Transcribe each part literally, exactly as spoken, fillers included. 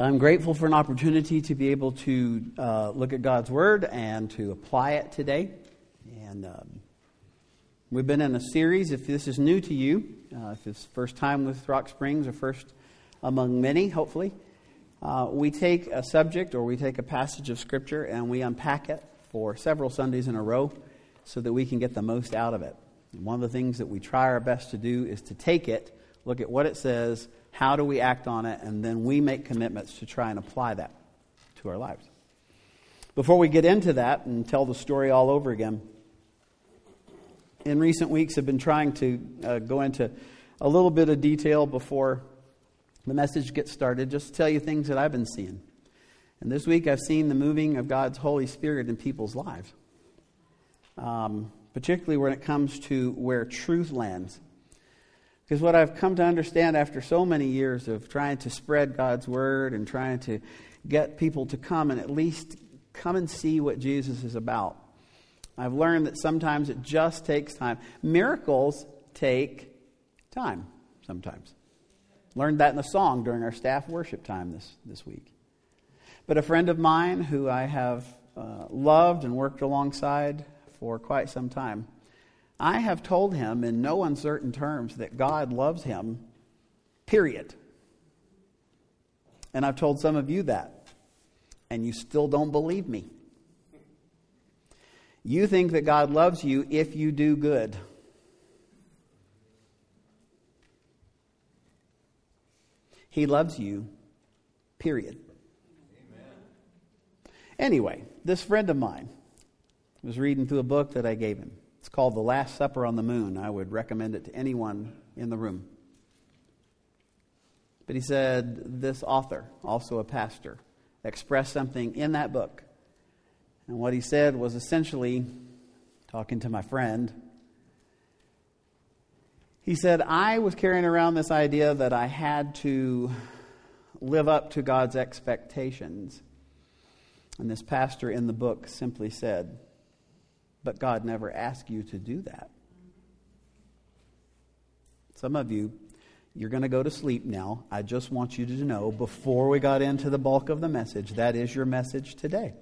I'm grateful for an opportunity to be able to uh, look at God's Word and to apply it today. And um, we've been in a series. If this is new to you, uh, if it's first time with Rock Springs or first among many, hopefully, uh, we take a subject or we take a passage of Scripture and we unpack it for several Sundays in a row so that we can get the most out of it. And one of the things that we try our best to do is to take it, look at what it says, how do we act on it, and then we make commitments to try and apply that to our lives. Before we get into that and tell the story all over again, in recent weeks I've been trying to uh, go into a little bit of detail before the message gets started, just to tell you things that I've been seeing. And this week I've seen the moving of God's Holy Spirit in people's lives, um, particularly when it comes to where truth lands. Because what I've come to understand after so many years of trying to spread God's Word and trying to get people to come and at least come and see what Jesus is about, I've learned that sometimes it just takes time. Miracles take time sometimes. Learned that in a song during our staff worship time this, this week. But a friend of mine who I have uh, loved and worked alongside for quite some time, I have told him in no uncertain terms that God loves him, period. And I've told some of you that, and you still don't believe me. You think that God loves you if you do good. He loves you, period. Amen. Anyway, this friend of mine was reading through a book that I gave him. It's called The Last Supper on the Moon. I would recommend it to anyone in the room. But he said this author, also a pastor, expressed something in that book. And what he said was essentially, talking to my friend, he said, I was carrying around this idea that I had to live up to God's expectations. And this pastor in the book simply said, but God never asked you to do that. Some of you, you're going to go to sleep now. I just want you to know, before we got into the bulk of the message, that is your message today.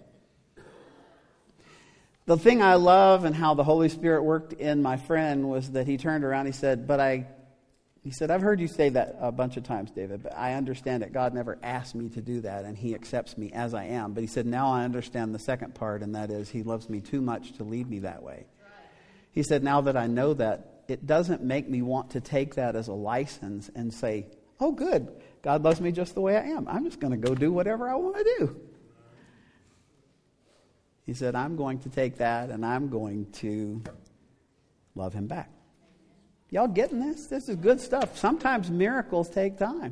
The thing I love and how the Holy Spirit worked in my friend was that he turned around, he said, but I, he said, I've heard you say that a bunch of times, David, but I understand that God never asked me to do that, and He accepts me as I am. But he said, now I understand the second part, and that is He loves me too much to leave me that way. He said, now that I know that, it doesn't make me want to take that as a license and say, oh, good, God loves me just the way I am. I'm just going to go do whatever I want to do. He said, I'm going to take that and I'm going to love Him back. Y'all getting this? This is good stuff. Sometimes miracles take time.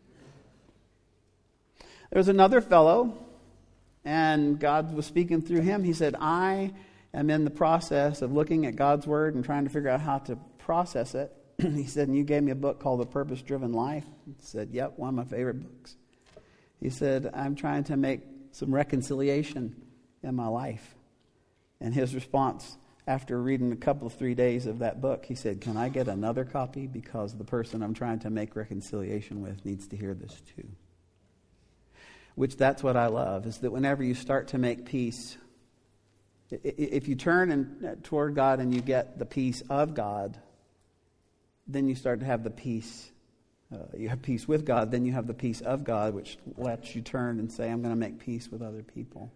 There was another fellow, and God was speaking through him. He said, I am in the process of looking at God's Word and trying to figure out how to process it. He said, and you gave me a book called The Purpose-Driven Life. He said, yep, one of my favorite books. He said, I'm trying to make some reconciliation in my life. And his response, after reading a couple of three days of that book, he said, can I get another copy? Because the person I'm trying to make reconciliation with needs to hear this too. Which, that's what I love, is that whenever you start to make peace, if you turn and, toward God and you get the peace of God, then you start to have the peace. Uh, you have peace with God, then you have the peace of God, which lets you turn and say, I'm going to make peace with other people.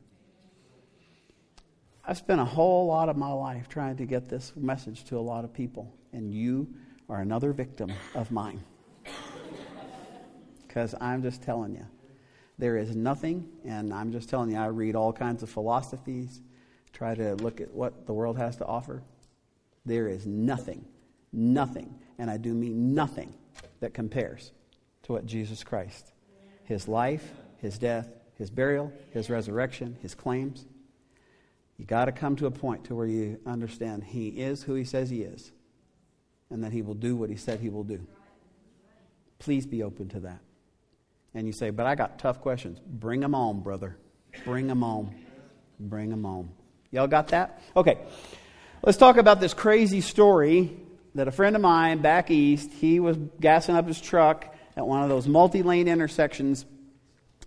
I've spent a whole lot of my life trying to get this message to a lot of people, and you are another victim of mine. Because I'm just telling you, there is nothing, and I'm just telling you, I read all kinds of philosophies, try to look at what the world has to offer. There is nothing, nothing, and I do mean nothing, that compares to what Jesus Christ, His life, His death, His burial, His resurrection, His claims. You got to come to a point to where you understand He is who He says He is, and that He will do what He said He will do. Please be open to that. And you say, but I got tough questions. Bring them on, brother. Bring them on. Bring them on. Y'all got that? Okay. Let's talk about this crazy story that a friend of mine back east, he was gassing up his truck at one of those multi-lane intersections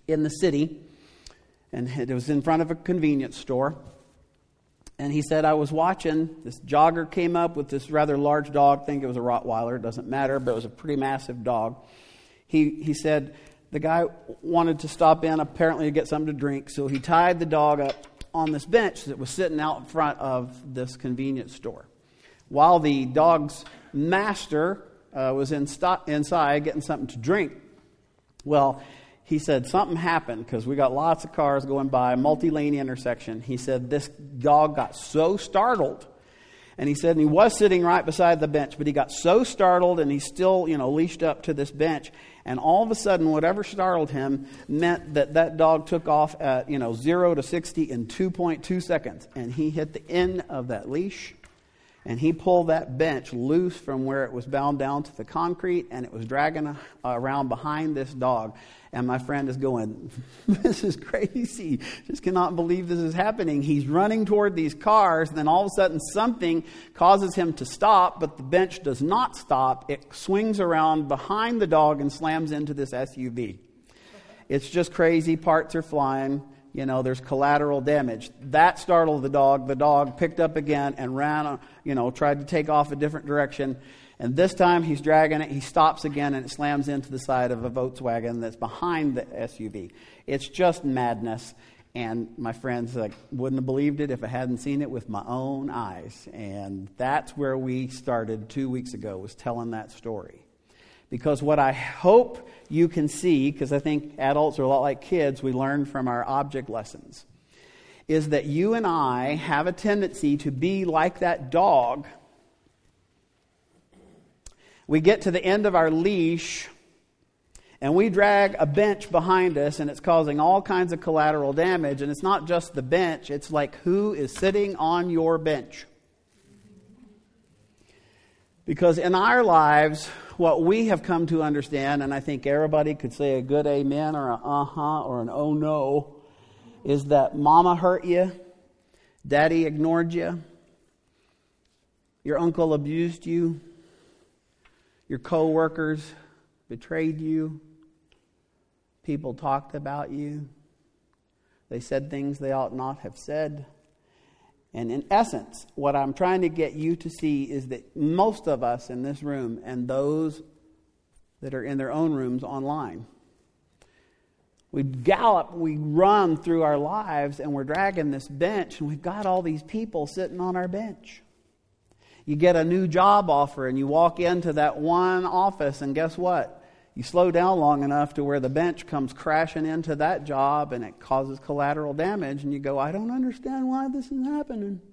in the city, and it was in front of a convenience store. And he said, I was watching, this jogger came up with this rather large dog. I think it was a Rottweiler, it doesn't matter, but it was a pretty massive dog. He he said the guy wanted to stop in apparently to get something to drink, so he tied the dog up on this bench that was sitting out in front of this convenience store. While the dog's master uh, was in st- inside getting something to drink, well, he said something happened because we got lots of cars going by, multi-lane intersection. He said this dog got so startled, and he said and he was sitting right beside the bench, but he got so startled, and he's still, you know, leashed up to this bench, and all of a sudden, whatever startled him meant that that dog took off at, you know, zero to sixty in two point two seconds, and he hit the end of that leash, and he pulled that bench loose from where it was bound down to the concrete, and it was dragging uh, around behind this dog. And my friend is going, this is crazy. Just cannot believe this is happening. He's running toward these cars, and then all of a sudden something causes him to stop, but the bench does not stop. It swings around behind the dog and slams into this S U V. It's just crazy. Parts are flying. You know, there's collateral damage. That startled the dog. The dog picked up again and ran, you know, tried to take off a different direction. And this time he's dragging it. He stops again and it slams into the side of a Volkswagen that's behind the S U V. It's just madness. And my friends like, wouldn't have believed it if I hadn't seen it with my own eyes. And that's where we started two weeks ago, was telling that story. Because what I hope you can see, because I think adults are a lot like kids, we learn from our object lessons, is that you and I have a tendency to be like that dog. We get to the end of our leash and we drag a bench behind us, and it's causing all kinds of collateral damage. And it's not just the bench, it's like who is sitting on your bench. Because in our lives, what we have come to understand, and I think everybody could say a good amen or an uh-huh or an oh no, is that mama hurt you, daddy ignored you, your uncle abused you, your co-workers betrayed you, people talked about you, they said things they ought not have said. And in essence, what I'm trying to get you to see is that most of us in this room and those that are in their own rooms online, we gallop, we run through our lives, and we're dragging this bench, and we've got all these people sitting on our bench. You get a new job offer and you walk into that one office, and guess what? You slow down long enough to where the bench comes crashing into that job and it causes collateral damage, and you go, I don't understand why this is happening.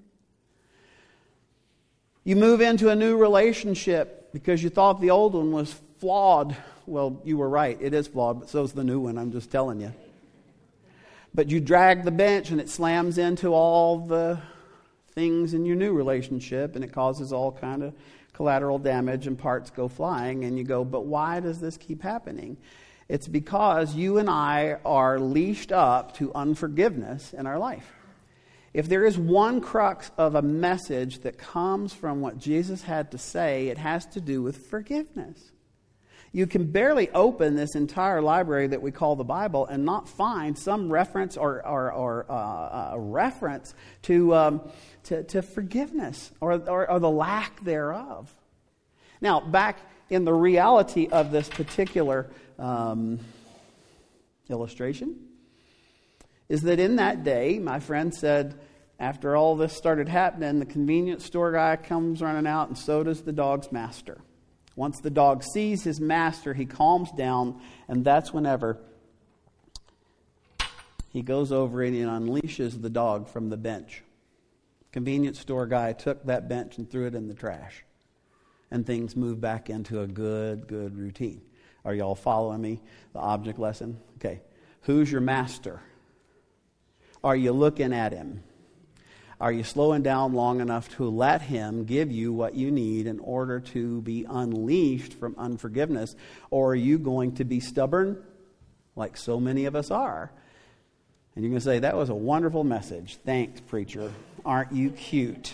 You move into a new relationship because you thought the old one was flawed. Well, you were right. It is flawed, but so is the new one. I'm just telling you. But you drag the bench and it slams into all the things in your new relationship, and it causes all kind of collateral damage and parts go flying, and you go, but why does this keep happening? It's because you and I are leashed up to unforgiveness in our life. If there is one crux of a message that comes from what Jesus had to say, it has to do with forgiveness. You can barely open this entire library that we call the Bible and not find some reference or, or, or uh, a reference to, um, to to forgiveness or, or, or the lack thereof. Now, back in the reality of this particular um, illustration, is that in that day, my friend said, after all this started happening, the convenience store guy comes running out, and so does the dog's master. Once the dog sees his master, he calms down, and that's whenever he goes over and he unleashes the dog from the bench. Convenience store guy took that bench and threw it in the trash, and things moved back into a good, good routine. Are y'all following me? The object lesson? Okay. Who's your master? Are you looking at him? Are you slowing down long enough to let him give you what you need in order to be unleashed from unforgiveness? Or are you going to be stubborn, like so many of us are? And you're going to say, that was a wonderful message. Thanks, preacher. Aren't you cute?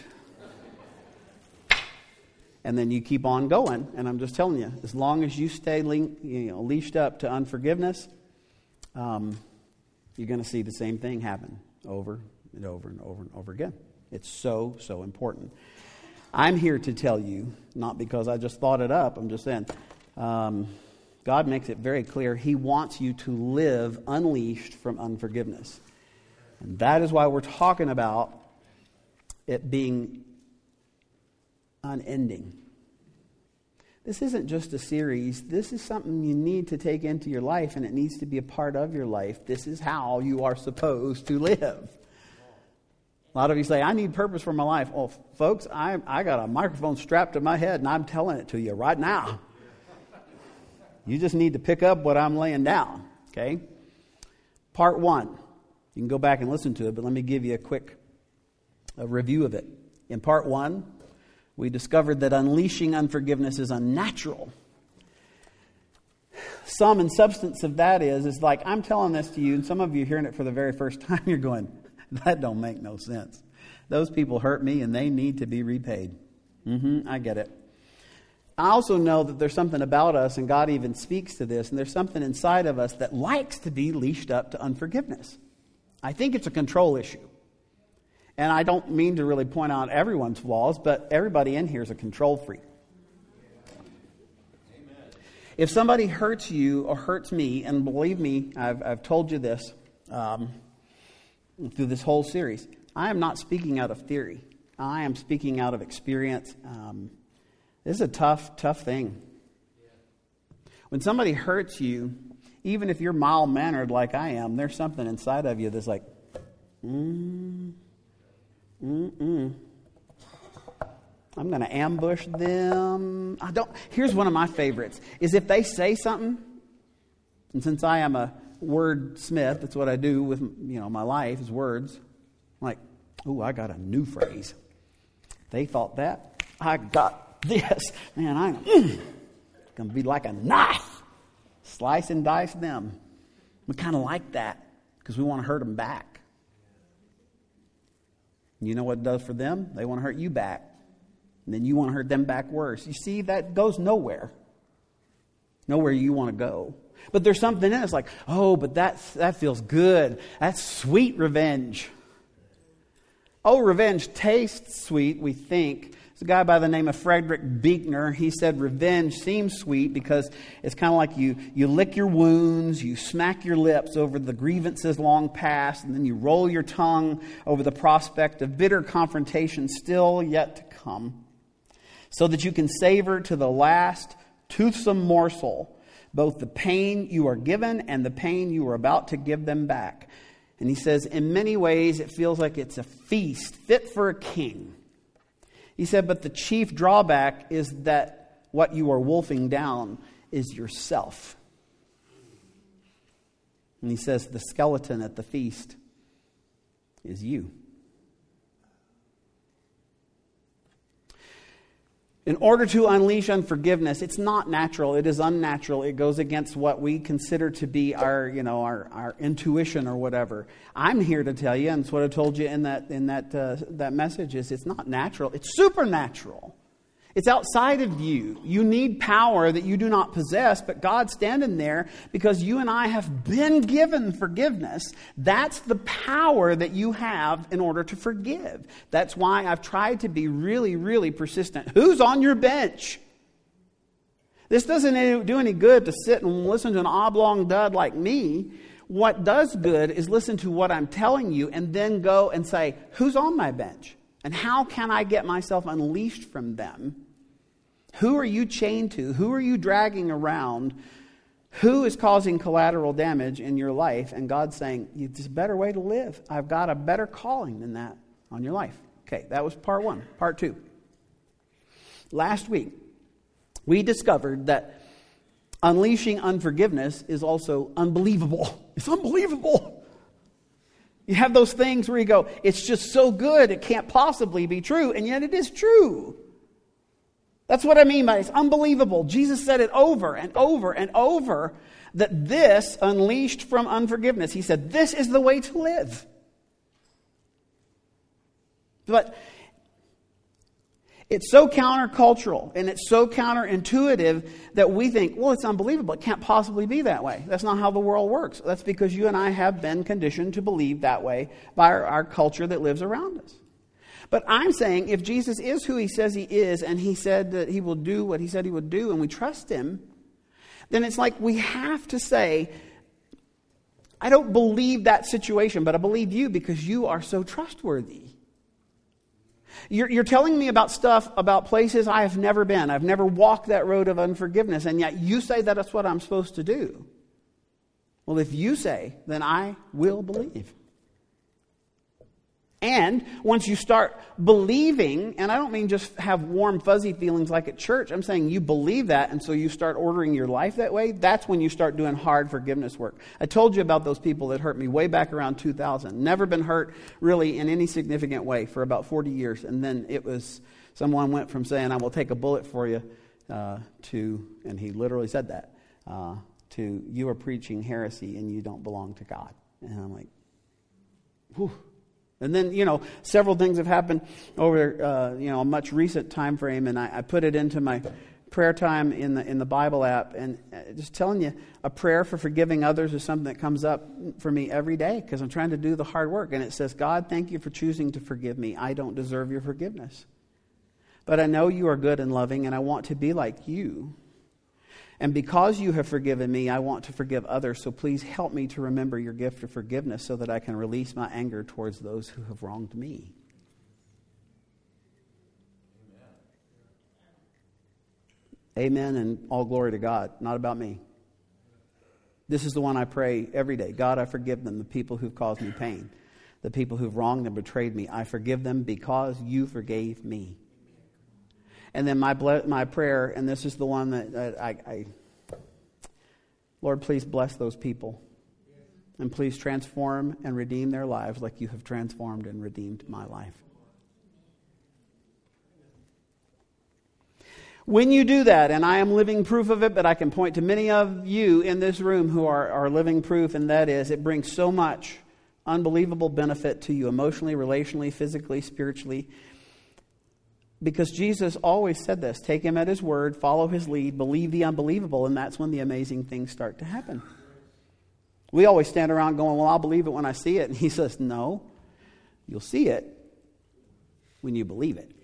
And then you keep on going. And I'm just telling you, as long as you stay le- you know, leashed up to unforgiveness, um, you're going to see the same thing happen over and over and over and over again. It's so, so important. I'm here to tell you, not because I just thought it up, I'm just saying, um, God makes it very clear He wants you to live unleashed from unforgiveness. And that is why we're talking about it being unending. This isn't just a series. This is something you need to take into your life, and it needs to be a part of your life. This is how you are supposed to live. A lot of you say, I need purpose for my life. Well, folks, I, I got a microphone strapped to my head, and I'm telling it to you right now. You just need to pick up what I'm laying down, okay? Part one. You can go back and listen to it, but let me give you a quick a review of it. In part one, we discovered that unleashing unforgiveness is unnatural. Sum and substance of that is, is like I'm telling this to you, and some of you are hearing it for the very first time, you're going, that don't make no sense. Those people hurt me and they need to be repaid. Mm-hmm, I get it. I also know that there's something about us, and God even speaks to this, and there's something inside of us that likes to be leashed up to unforgiveness. I think it's a control issue. And I don't mean to really point out everyone's flaws, but everybody in here is a control freak. Amen. If somebody hurts you or hurts me, and believe me, I've, I've told you this um, through this whole series, I am not speaking out of theory. I am speaking out of experience. Um, this is a tough, tough thing. When somebody hurts you, even if you're mild-mannered like I am, there's something inside of you that's like, mm, mm-mm. I'm going to ambush them. I don't. Here's one of my favorites, is if they say something, and since I am a wordsmith, that's what I do with, you know, my life is words. I'm like, ooh, I got a new phrase. They thought that. I got this. Man, I'm mm, going to be like a knife. Slice and dice them. We kind of like that because we want to hurt them back. You know what it does for them? They want to hurt you back. And then you want to hurt them back worse. You see, that goes nowhere. Nowhere you want to go. But there's something in it that's like, oh, but that, that feels good. That's sweet revenge. Oh, revenge tastes sweet, we think. There's a guy by the name of Frederick Buechner. He said revenge seems sweet because it's kind of like you, you lick your wounds, you smack your lips over the grievances long past, and then you roll your tongue over the prospect of bitter confrontation still yet to come, so that you can savor to the last toothsome morsel both the pain you are given and the pain you are about to give them back. And he says, in many ways, it feels like it's a feast fit for a king. He said, but the chief drawback is that what you are wolfing down is yourself. And he says, the skeleton at the feast is you. In order to unleash unforgiveness, it's not natural. It is unnatural. It goes against what we consider to be our, you know, our, our intuition or whatever. I'm here to tell you, and it's what I told you in that in that uh, that message, is it's not natural. It's supernatural. It's outside of you. You need power that you do not possess, but God's standing there because you and I have been given forgiveness. That's the power that you have in order to forgive. That's why I've tried to be really, really persistent. Who's on your bench? This doesn't do any good to sit and listen to an oblong dud like me. What does good is listen to what I'm telling you and then go and say, who's on my bench? And how can I get myself unleashed from them? Who are you chained to? Who are you dragging around? Who is causing collateral damage in your life? And God's saying, it's a better way to live. I've got a better calling than that on your life. Okay, that was part one. Part two. Last week, we discovered that unleashing unforgiveness is also unbelievable. It's unbelievable. You have those things where you go, it's just so good, it can't possibly be true, and yet it is true. That's what I mean by it's unbelievable. Jesus said it over and over and over that this unleashed from unforgiveness. He said, this is the way to live. But It's so countercultural and it's so counterintuitive that we think, well, it's unbelievable. It can't possibly be that way. That's not how the world works. That's because you and I have been conditioned to believe that way by our, our culture that lives around us. But I'm saying if Jesus is who he says he is, and he said that he will do what he said he would do, and we trust him, then it's like we have to say, I don't believe that situation, but I believe you because you are so trustworthy. You're, you're telling me about stuff, about places I have never been. I've never walked that road of unforgiveness, and yet you say that that's what I'm supposed to do. Well, if you say, then I will believe. And once you start believing, and I don't mean just have warm, fuzzy feelings like at church. I'm saying you believe that, and so you start ordering your life that way. That's when you start doing hard forgiveness work. I told you about those people that hurt me way back around two thousand. Never been hurt really in any significant way for about forty years. And then it was, someone went from saying, I will take a bullet for you, uh, to, and he literally said that, uh, to you are preaching heresy and you don't belong to God. And I'm like, whew. And then, you know, several things have happened over, uh, you know, a much recent time frame, and I, I put it into my prayer time in the in the Bible app, and just telling you, a prayer for forgiving others is something that comes up for me every day because I'm trying to do the hard work. And it says, God, thank you for choosing to forgive me. I don't deserve your forgiveness, but I know you are good and loving, and I want to be like you. And because you have forgiven me, I want to forgive others. So please help me to remember your gift of forgiveness so that I can release my anger towards those who have wronged me. Amen. Amen, and all glory to God, not about me. This is the one I pray every day. God, I forgive them, the people who've caused me pain, the people who've wronged and betrayed me. I forgive them because you forgave me. And then my my prayer, and this is the one that, that I, I, Lord, please bless those people. And please transform and redeem their lives like you have transformed and redeemed my life. When you do that, and I am living proof of it, but I can point to many of you in this room who are, are living proof, and that is, it brings so much unbelievable benefit to you emotionally, relationally, physically, spiritually. Because Jesus always said this, take him at his word, follow his lead, believe the unbelievable, and that's when the amazing things start to happen. We always stand around going, well, I'll believe it when I see it. And he says, no, you'll see it when you believe it.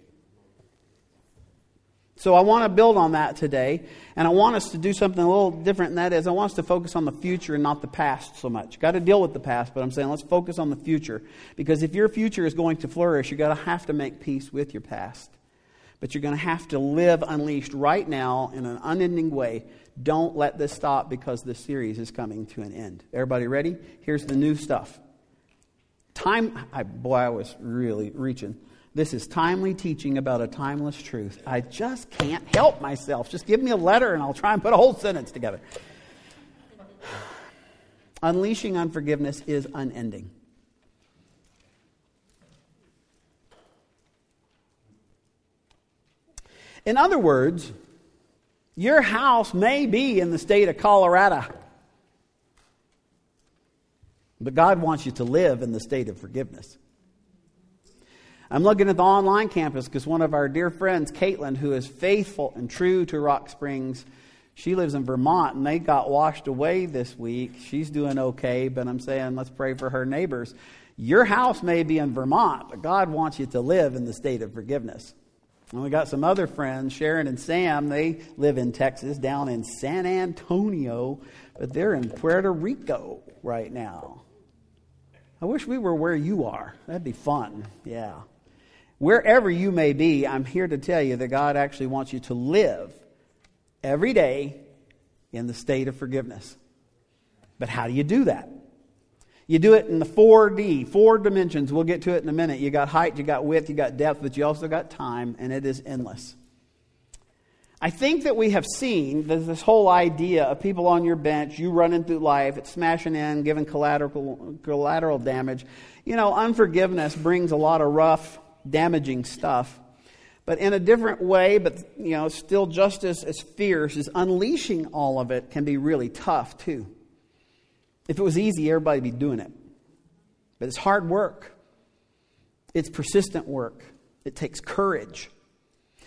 So I want to build on that today, and I want us to do something a little different, and that is I want us to focus on the future and not the past so much. Got to deal with the past, but I'm saying let's focus on the future. Because if your future is going to flourish, you're going to have to make peace with your past. But you're going to have to live unleashed right now in an unending way. Don't let this stop because this series is coming to an end. Everybody ready? Here's the new stuff. Time, I, boy, I was really reaching. This is timely teaching about a timeless truth. I just can't help myself. Just give me a letter and I'll try and put a whole sentence together. Unleashing unforgiveness is unending. In other words, your house may be in the state of Colorado, but God wants you to live in the state of forgiveness. I'm looking at the online campus because one of our dear friends, Caitlin, who is faithful and true to Rock Springs, she lives in Vermont, and they got washed away this week. She's doing okay, but I'm saying let's pray for her neighbors. Your house may be in Vermont, but God wants you to live in the state of forgiveness. And we got some other friends, Sharon and Sam. They live in Texas, down in San Antonio, but they're in Puerto Rico right now. I wish we were where you are. That'd be fun. Yeah. Wherever you may be, I'm here to tell you that God actually wants you to live every day in the state of forgiveness. But how do you do that? You do it in the four D, four dimensions. We'll get to it in a minute. You got height, you got width, you got depth, but you also got time, and it is endless. I think that we have seen there's this whole idea of people on your bench, you running through life, it's smashing in, giving collateral collateral damage. You know, unforgiveness brings a lot of rough, damaging stuff. But in a different way, but you know, still just as, as fierce, is unleashing all of it can be really tough too. If it was easy, everybody would be doing it. But it's hard work. It's persistent work. It takes courage.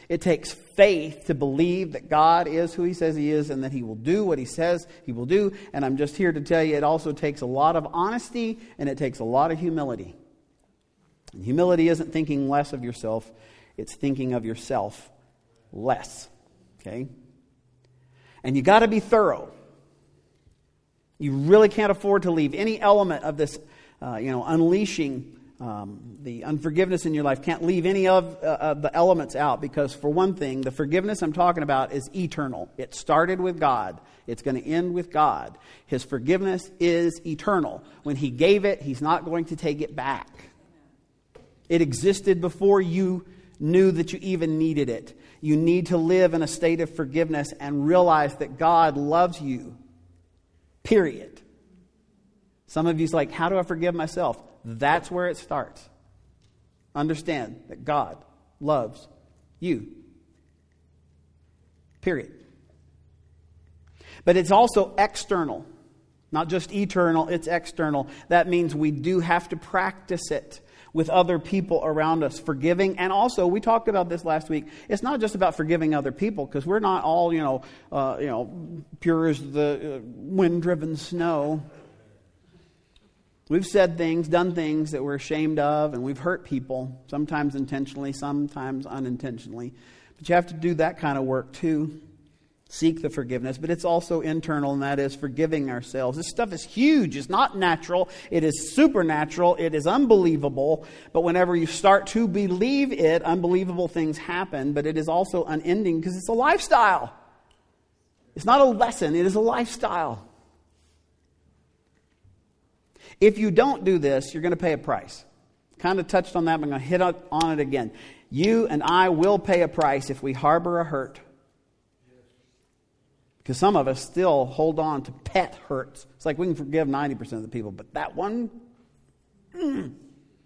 It takes faith to believe that God is who He says He is and that He will do what He says He will do. And I'm just here to tell you, it also takes a lot of honesty and it takes a lot of humility. And humility isn't thinking less of yourself. It's thinking of yourself less. Okay? And you got to be thorough. You really can't afford to leave any element of this, uh, you know, unleashing um, the unforgiveness in your life. Can't leave any of, uh, of the elements out, because for one thing, the forgiveness I'm talking about is eternal. It started with God. It's going to end with God. His forgiveness is eternal. When He gave it, He's not going to take it back. It existed before you knew that you even needed it. You need to live in a state of forgiveness and realize that God loves you. Period. Some of you's like, how do I forgive myself? That's where it starts. Understand that God loves you. Period. But it's also external. Not just eternal, it's external. That means we do have to practice it with other people around us, forgiving. And also, we talked about this last week, it's not just about forgiving other people, because we're not all, you know, uh, you know, pure as the uh, wind-driven snow. We've said things, done things that we're ashamed of, and we've hurt people, sometimes intentionally, sometimes unintentionally. But you have to do that kind of work too. Seek the forgiveness, but it's also internal, and that is forgiving ourselves. This stuff is huge. It's not natural. It is supernatural. It is unbelievable. But whenever you start to believe it, unbelievable things happen. But it is also unending because it's a lifestyle. It's not a lesson. It is a lifestyle. If you don't do this, you're going to pay a price. Kind of touched on that, but I'm going to hit on it again. You and I will pay a price if we harbor a hurt. Because some of us still hold on to pet hurts. It's like we can forgive ninety percent of the people, but that one, mm,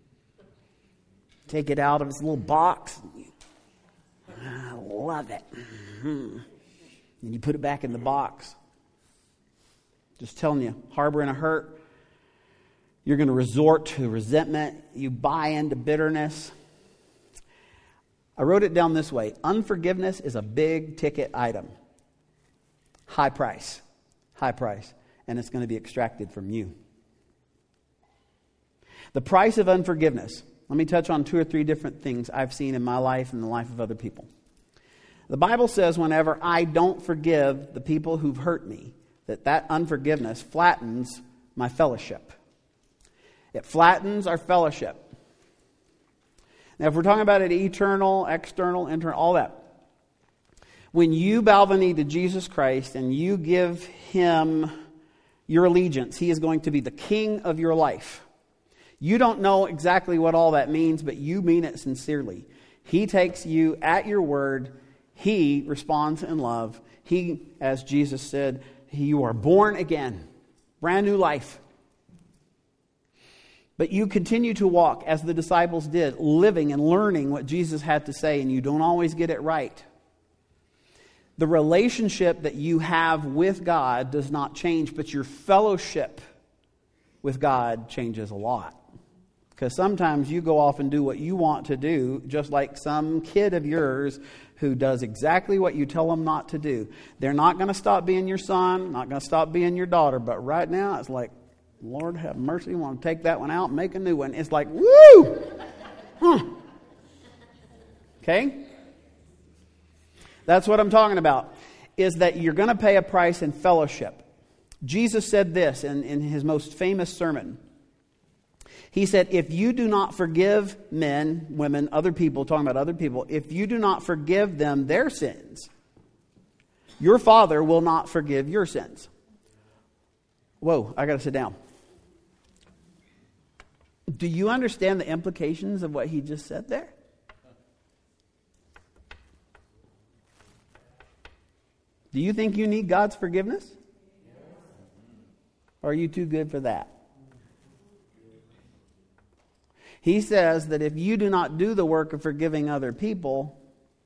take it out of its little box. I love it. Mm-hmm. And you put it back in the box. Just telling you, harboring a hurt, you're going to resort to resentment. You buy into bitterness. I wrote it down this way. Unforgiveness is a big ticket item. High price. High price. And it's going to be extracted from you. The price of unforgiveness. Let me touch on two or three different things I've seen in my life and the life of other people. The Bible says whenever I don't forgive the people who've hurt me, that that unforgiveness flattens my fellowship. It flattens our fellowship. Now, if we're talking about it eternal, external, internal, all that. When you bow the knee to Jesus Christ and you give Him your allegiance, He is going to be the king of your life. You don't know exactly what all that means, but you mean it sincerely. He takes you at your word. He responds in love. He, as Jesus said, you are born again. Brand new life. But you continue to walk as the disciples did, living and learning what Jesus had to say, and you don't always get it right. The relationship that you have with God does not change, but your fellowship with God changes a lot. Because sometimes you go off and do what you want to do, just like some kid of yours who does exactly what you tell them not to do. They're not going to stop being your son, not going to stop being your daughter, but right now it's like, Lord have mercy, you want to take that one out and make a new one. It's like, woo! Huh. Okay? That's what I'm talking about, is that you're going to pay a price in fellowship. Jesus said this in, in His most famous sermon. He said, if you do not forgive men, women, other people, talking about other people, if you do not forgive them their sins, your Father will not forgive your sins. Whoa, I got to sit down. Do you understand the implications of what He just said there? Do you think you need God's forgiveness? Or are you too good for that? He says that if you do not do the work of forgiving other people,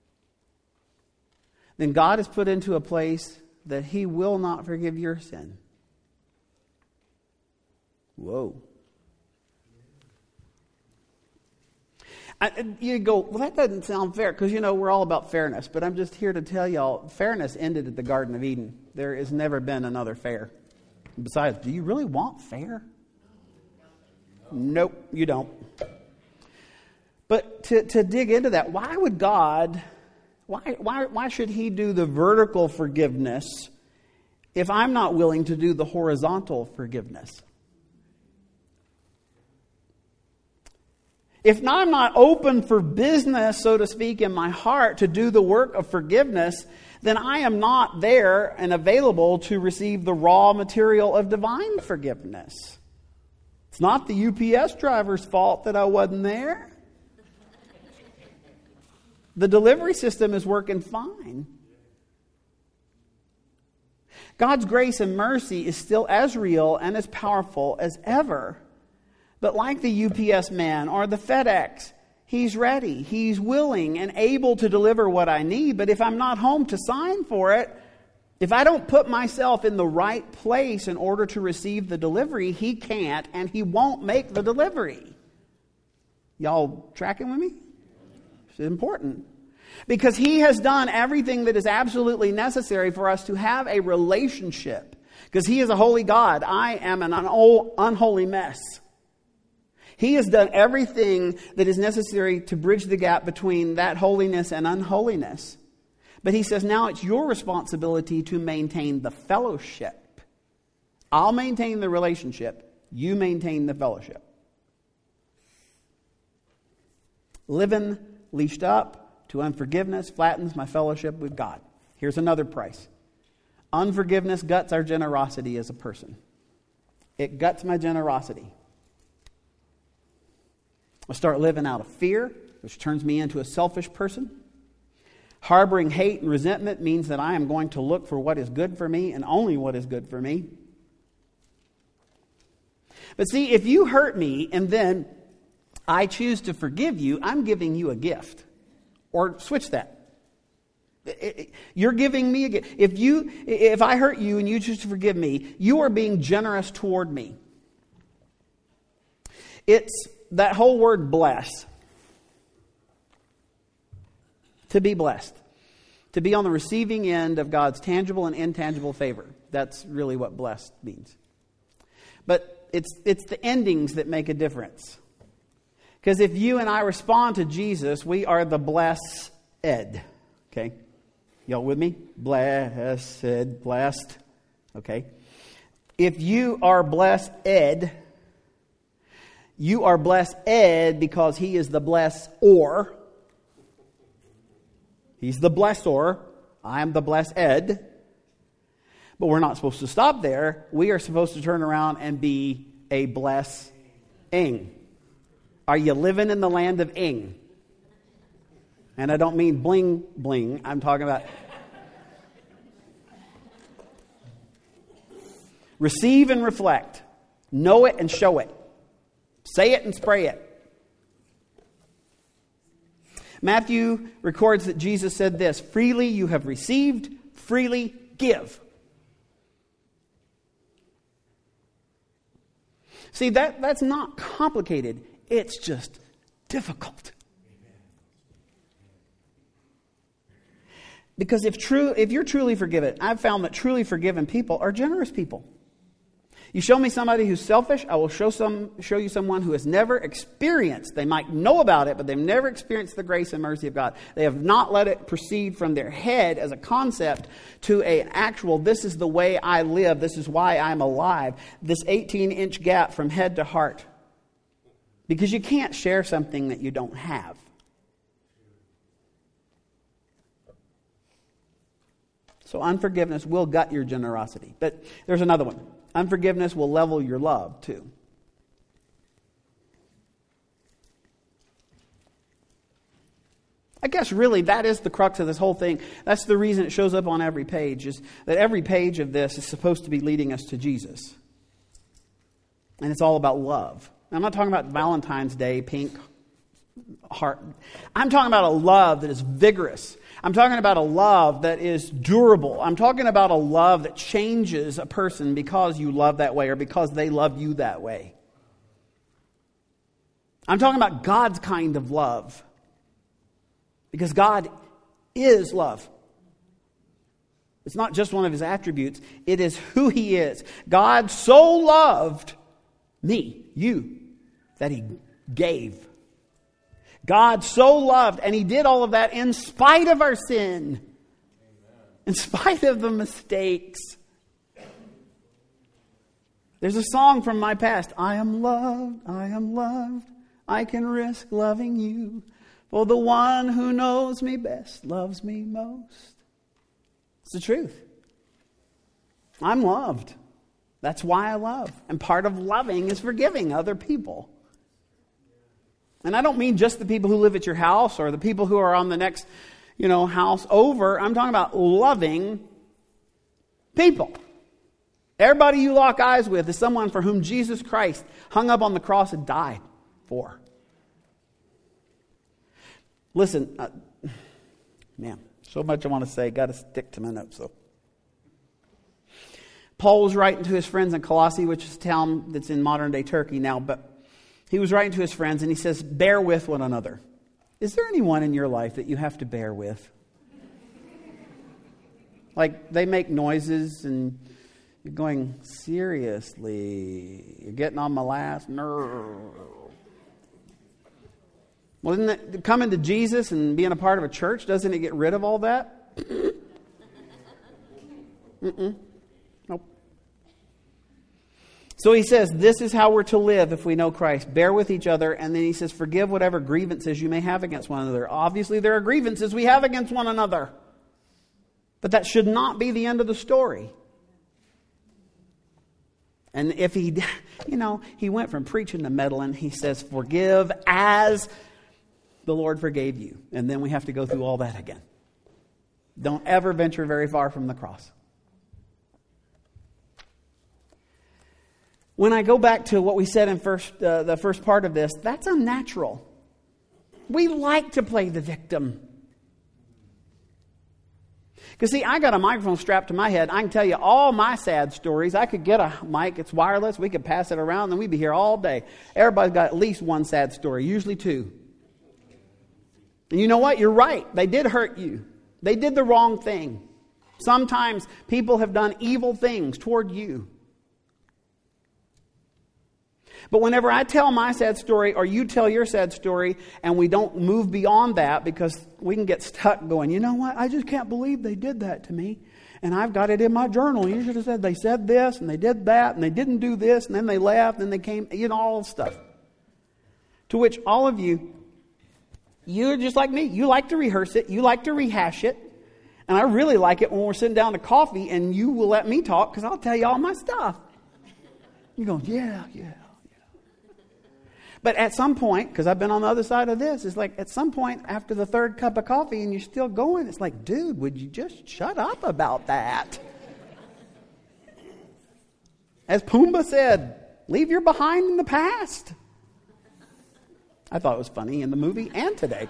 then God is put into a place that He will not forgive your sin. Whoa. I, you go, well, that doesn't sound fair, because, you know, we're all about fairness. But I'm just here to tell y'all, fairness ended at the Garden of Eden. There has never been another fair. Besides, do you really want fair? Nope, you don't. But to, to dig into that, why would God, why, why, why should He do the vertical forgiveness if I'm not willing to do the horizontal forgiveness? If I'm not open for business, so to speak, in my heart to do the work of forgiveness, then I am not there and available to receive the raw material of divine forgiveness. It's not the U P S driver's fault that I wasn't there. The delivery system is working fine. God's grace and mercy is still as real and as powerful as ever. But like the U P S man or the FedEx, He's ready, He's willing and able to deliver what I need. But if I'm not home to sign for it, if I don't put myself in the right place in order to receive the delivery, He can't and He won't make the delivery. Y'all tracking with me? It's important. Because He has done everything that is absolutely necessary for us to have a relationship. Because He is a holy God. I am an unholy mess. He has done everything that is necessary to bridge the gap between that holiness and unholiness. But He says, now it's your responsibility to maintain the fellowship. I'll maintain the relationship. You maintain the fellowship. Living leashed up to unforgiveness flattens my fellowship with God. Here's another price. Unforgiveness guts our generosity as a person. It guts my generosity. I start living out of fear, which turns me into a selfish person. Harboring hate and resentment means that I am going to look for what is good for me and only what is good for me. But see, if you hurt me and then I choose to forgive you, I'm giving you a gift. Or switch that. You're giving me a gift. If you, if I hurt you and you choose to forgive me, you are being generous toward me. It's that whole word bless. To be blessed. To be on the receiving end of God's tangible and intangible favor. That's really what blessed means. But it's it's the endings that make a difference. Because if you and I respond to Jesus, we are the blessed. Okay? Y'all with me? Blessed, blessed. Okay? If you are blessed, you are blessed because He is the blessor. He's the blessor. I am the blessed. But we're not supposed to stop there. We are supposed to turn around and be a blessing. Are you living in the land of ing? And I don't mean bling bling. I'm talking about receive and reflect. Know it and show it. Say it and spray it. Matthew records that Jesus said this, freely you have received, freely give. See, that, that's not complicated. It's just difficult. Because if true, if you're truly forgiven, I've found that truly forgiven people are generous people. You show me somebody who's selfish, I will show some show you someone who has never experienced, they might know about it, but they've never experienced the grace and mercy of God. They have not let it proceed from their head as a concept to an actual, this is the way I live, this is why I'm alive. This eighteen-inch gap from head to heart. Because you can't share something that you don't have. So unforgiveness will gut your generosity. But there's another one. Unforgiveness will level your love too. I guess really that is the crux of this whole thing. That's the reason it shows up on every page, is that every page of this is supposed to be leading us to Jesus. And it's all about love. I'm not talking about Valentine's Day, pink heart. I'm talking about a love that is vigorous. I'm talking about a love that is durable. I'm talking about a love that changes a person because you love that way or because they love you that way. I'm talking about God's kind of love. Because God is love. It's not just one of his attributes. It is who he is. God so loved me, you, that he gave. God so loved, and he did all of that in spite of our sin. In spite of the mistakes. There's a song from my past. I am loved, I am loved. I can risk loving you. For the one who knows me best loves me most. It's the truth. I'm loved. That's why I love. And part of loving is forgiving other people. And I don't mean just the people who live at your house or the people who are on the next, you know, house over. I'm talking about loving people. Everybody you lock eyes with is someone for whom Jesus Christ hung up on the cross and died for. Listen, uh, man, so much I want to say. Got to stick to my notes, though. Paul was writing to his friends in Colossae, which is a town that's in modern-day Turkey now, but he was writing to his friends, and he says, bear with one another. Is there anyone in your life that you have to bear with? Like, they make noises, and you're going, seriously, you're getting on my last nerve. Well, isn't it coming to Jesus and being a part of a church, doesn't it get rid of all that? Mm-mm. Nope. So he says, this is how we're to live if we know Christ. Bear with each other. And then he says, forgive whatever grievances you may have against one another. Obviously, there are grievances we have against one another. But that should not be the end of the story. And if he, you know, he went from preaching to meddling, he says, forgive as the Lord forgave you. And then we have to go through all that again. Don't ever venture very far from the cross. When I go back to what we said in first, uh, the first part of this, that's unnatural. We like to play the victim. Because see, I got a microphone strapped to my head. I can tell you all my sad stories. I could get a mic. It's wireless. We could pass it around and we'd be here all day. Everybody's got at least one sad story, usually two. And you know what? You're right. They did hurt you. They did the wrong thing. Sometimes people have done evil things toward you. But whenever I tell my sad story or you tell your sad story and we don't move beyond that because we can get stuck going, you know what? I just can't believe they did that to me. And I've got it in my journal. You should have said they said this and they did that and they didn't do this and then they left and they came, you know, all stuff. To which all of you, you're just like me. You like to rehearse it. You like to rehash it. And I really like it when we're sitting down to coffee and you will let me talk because I'll tell you all my stuff. You're going, yeah, yeah. But at some point, because I've been on the other side of this, it's like at some point after the third cup of coffee and you're still going, it's like, dude, would you just shut up about that? As Pumbaa said, leave your behind in the past. I thought it was funny in the movie and today.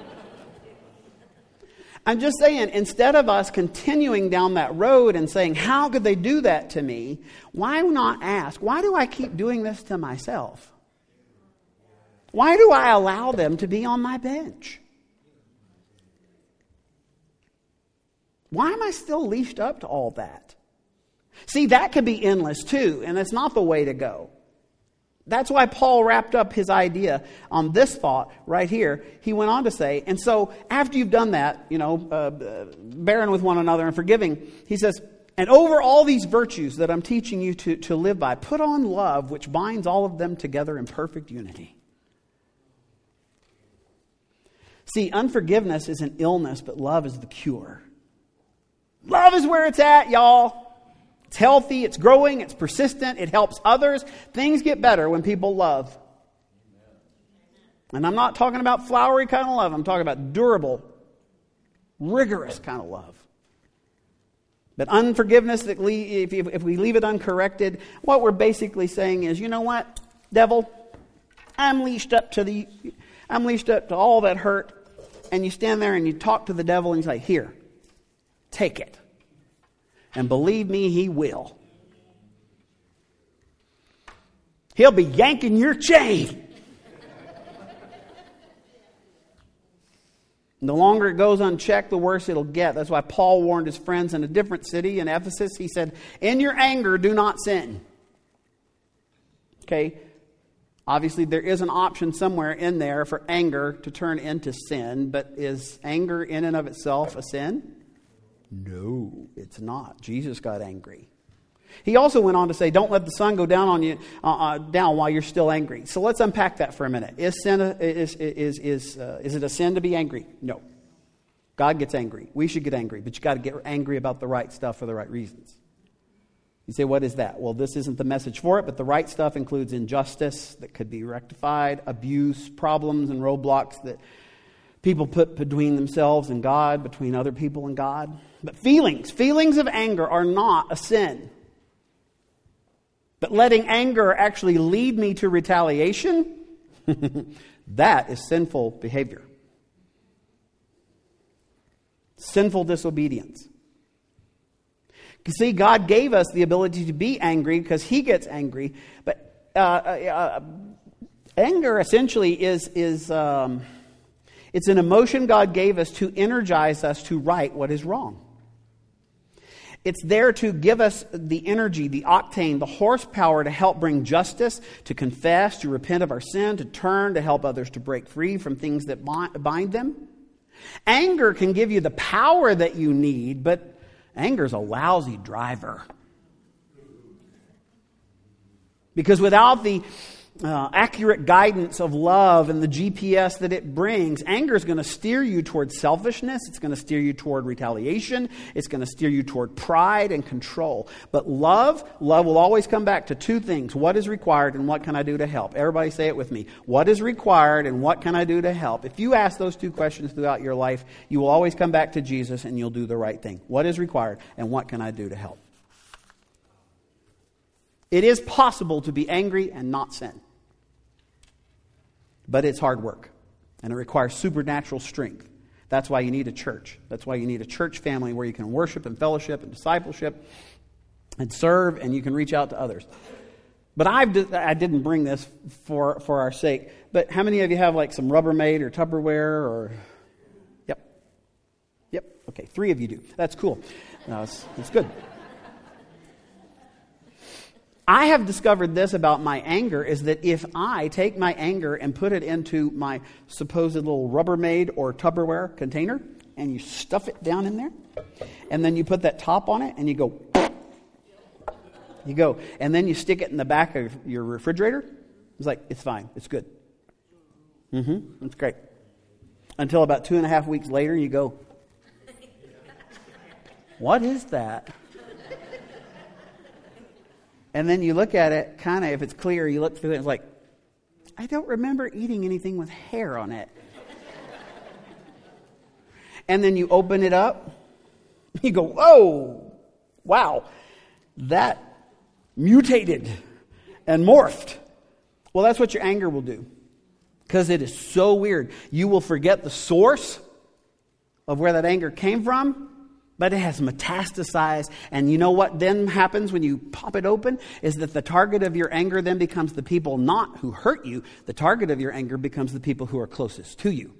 I'm just saying, instead of us continuing down that road and saying, how could they do that to me? Why not ask, why do I keep doing this to myself? Why do I allow them to be on my bench? Why am I still leashed up to all that? See, that could be endless too, and it's not the way to go. That's why Paul wrapped up his idea on this thought right here. He went on to say, and so after you've done that, you know, uh, bearing with one another and forgiving, he says, and over all these virtues that I'm teaching you to, to live by, put on love, which binds all of them together in perfect unity. See, unforgiveness is an illness, but love is the cure. Love is where it's at, y'all. It's healthy, it's growing, it's persistent, it helps others. Things get better when people love. And I'm not talking about flowery kind of love. I'm talking about durable, rigorous kind of love. But unforgiveness, if we leave it uncorrected, what we're basically saying is, you know what, devil, I'm leashed up to the... I'm leashed up to all that hurt. And you stand there and you talk to the devil and you say, here, take it. And believe me, he will. He'll be yanking your chain. The longer it goes unchecked, the worse it'll get. That's why Paul warned his friends in a different city, in Ephesus. He said, in your anger, do not sin. Okay? Obviously, there is an option somewhere in there for anger to turn into sin, but is anger in and of itself a sin? No, it's not. Jesus got angry. He also went on to say, don't let the sun go down on you uh, uh, down while you're still angry. So let's unpack that for a minute. Is sin a, is is is uh, is it a sin to be angry? No. God gets angry. We should get angry, but you got to get angry about the right stuff for the right reasons. You say, what is that? Well, this isn't the message for it, but the right stuff includes injustice that could be rectified, abuse, problems, and roadblocks that people put between themselves and God, between other people and God. But feelings, feelings of anger are not a sin. But letting anger actually lead me to retaliation, that is sinful behavior. Sinful disobedience. You see, God gave us the ability to be angry because He gets angry. But uh, uh, anger essentially is, is um, it's an emotion God gave us to energize us to right what is wrong. It's there to give us the energy, the octane, the horsepower to help bring justice, to confess, to repent of our sin, to turn, to help others to break free from things that bind them. Anger can give you the power that you need, but anger is a lousy driver. Because without the uh, accurate guidance of love and the G P S that it brings, anger is going to steer you toward selfishness. It's going to steer you toward retaliation. It's going to steer you toward pride and control. But love, love will always come back to two things. What is required and what can I do to help? Everybody say it with me. What is required and what can I do to help? If you ask those two questions throughout your life, you will always come back to Jesus and you'll do the right thing. What is required and what can I do to help? It is possible to be angry and not sin. But it's hard work. And it requires supernatural strength. That's why you need a church. That's why you need a church family where you can worship and fellowship and discipleship and serve and you can reach out to others. But I've, I didn't bring this for, for our sake. But how many of you have like some Rubbermaid or Tupperware or... Yep. Yep. Okay, three of you do. That's cool. No, it's, it's good. I have discovered this about my anger is that if I take my anger and put it into my supposed little Rubbermaid or Tupperware container and you stuff it down in there and then you put that top on it and you go, you go, and then you stick it in the back of your refrigerator, it's like, it's fine, it's good. Mm-hmm, it's great. Until about two and a half weeks later you go, what is that? And then you look at it, kind of, if it's clear, you look through it, and it's like, I don't remember eating anything with hair on it. And then you open it up, you go, whoa, wow, that mutated and morphed. Well, that's what your anger will do. Because it is so weird. You will forget the source of where that anger came from. But it has metastasized. And you know what then happens when you pop it open? Is that the target of your anger then becomes the people not who hurt you. The target of your anger becomes the people who are closest to you.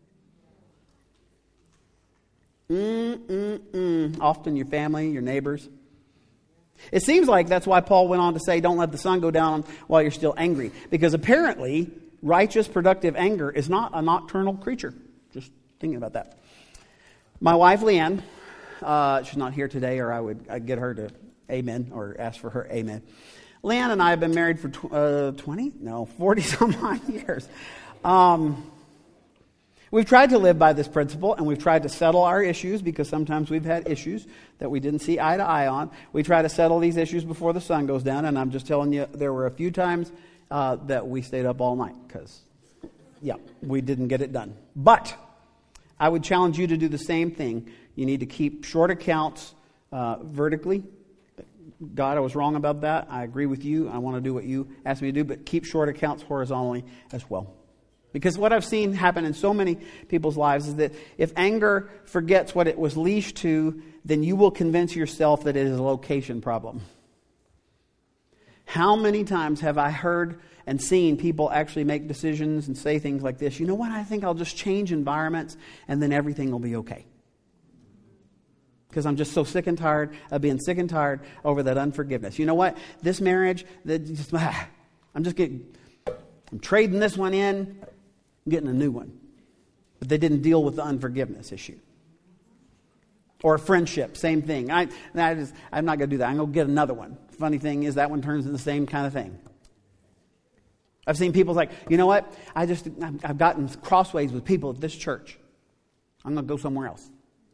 Mm-mm-mm. Often your family, your neighbors. It seems like that's why Paul went on to say, don't let the sun go down while you're still angry. Because apparently, righteous, productive anger is not a nocturnal creature. Just thinking about that. My wife, Leanne, Uh, she's not here today, or I would I'd get her to amen, or ask for her amen. Leanne and I have been married for tw- uh, twenty? No, forty some odd years. Um, we've tried to live by this principle, and we've tried to settle our issues, because sometimes we've had issues that we didn't see eye to eye on. We try to settle these issues before the sun goes down, and I'm just telling you, there were a few times uh, that we stayed up all night, because, yeah, we didn't get it done. But I would challenge you to do the same thing. You need to keep short accounts uh, vertically. God, I was wrong about that. I agree with you. I want to do what you asked me to do, but keep short accounts horizontally as well. Because what I've seen happen in so many people's lives is that if anger forgets what it was leashed to, then you will convince yourself that it is a location problem. How many times have I heard and seeing people actually make decisions and say things like this. You know what? I think I'll just change environments and then everything will be okay. Because I'm just so sick and tired of being sick and tired over that unforgiveness. You know what? This marriage, that just, ah, I'm just getting, I'm trading this one in, I'm getting a new one. But they didn't deal with the unforgiveness issue. Or a friendship, same thing. I, I just, I'm not going to do that. I'm going to get another one. Funny thing is that one turns into the same kind of thing. I've seen people like, you know what? I just, I've gotten crossways with people at this church. I'm going to go somewhere else.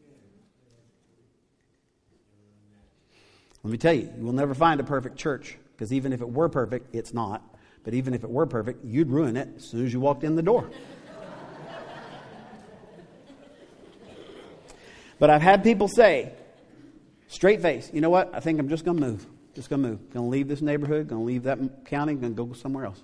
Let me tell you, you will never find a perfect church. Because even if it were perfect, it's not. But even if it were perfect, you'd ruin it as soon as you walked in the door. But I've had people say, straight face, you know what? I think I'm just going to move. Just going to move. Going to leave this neighborhood. Going to leave that county. Going to go somewhere else.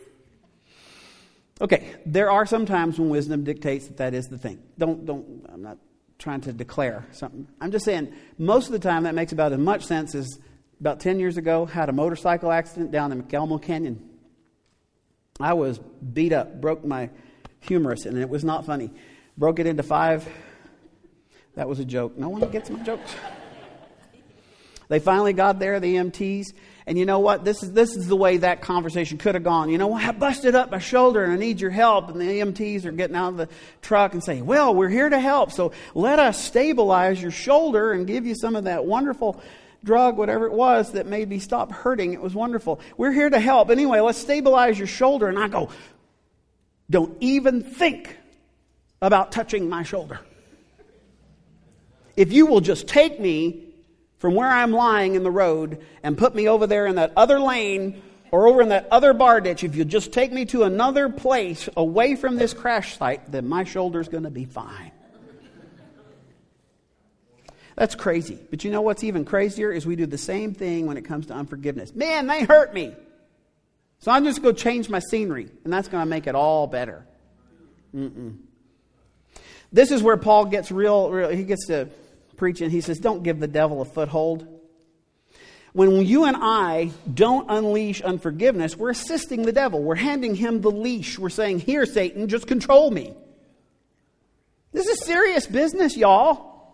Okay, there are some times when wisdom dictates that that is the thing. Don't, don't, I'm not trying to declare something. I'm just saying, most of the time that makes about as much sense as about ten years ago, had a motorcycle accident down in McElmo Canyon. I was beat up, broke my humerus, and it was not funny. Broke it into five. That was a joke. No one gets my jokes. They finally got there, the E M Ts. And you know what? This is this is the way that conversation could have gone. You know what? I busted up my shoulder and I need your help. And the E M Ts are getting out of the truck and saying, well, we're here to help. So let us stabilize your shoulder and give you some of that wonderful drug, whatever it was, that made me stop hurting. It was wonderful. We're here to help. Anyway, let's stabilize your shoulder. And I go, don't even think about touching my shoulder. If you will just take me from where I'm lying in the road and put me over there in that other lane or over in that other bar ditch, if you just take me to another place away from this crash site, then my shoulder's going to be fine. That's crazy. But you know what's even crazier is we do the same thing when it comes to unforgiveness. Man, they hurt me. So I'm just going to change my scenery, and that's going to make it all better. Mm-mm. This is where Paul gets real, real he gets to preaching. He says, don't give the devil a foothold. When you and I don't unleash unforgiveness, we're assisting the devil. We're handing him the leash. We're saying, here, Satan, just control me. This is serious business, y'all.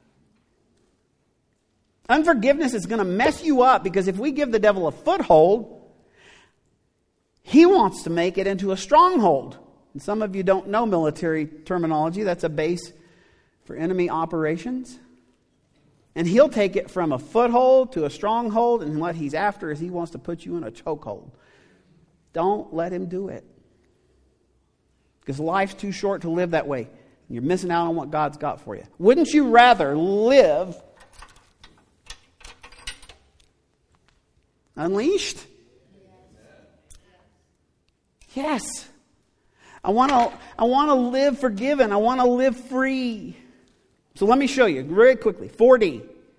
Unforgiveness is going to mess you up because if we give the devil a foothold, he wants to make it into a stronghold. And some of you don't know military terminology. That's a base for enemy operations. And he'll take it from a foothold to a stronghold, and what he's after is he wants to put you in a chokehold. Don't let him do it. Because life's too short to live that way. You're missing out on what God's got for you. Wouldn't you rather live unleashed? Yes. I want to I want to live forgiven. I want to live free. So let me show you very quickly. four D.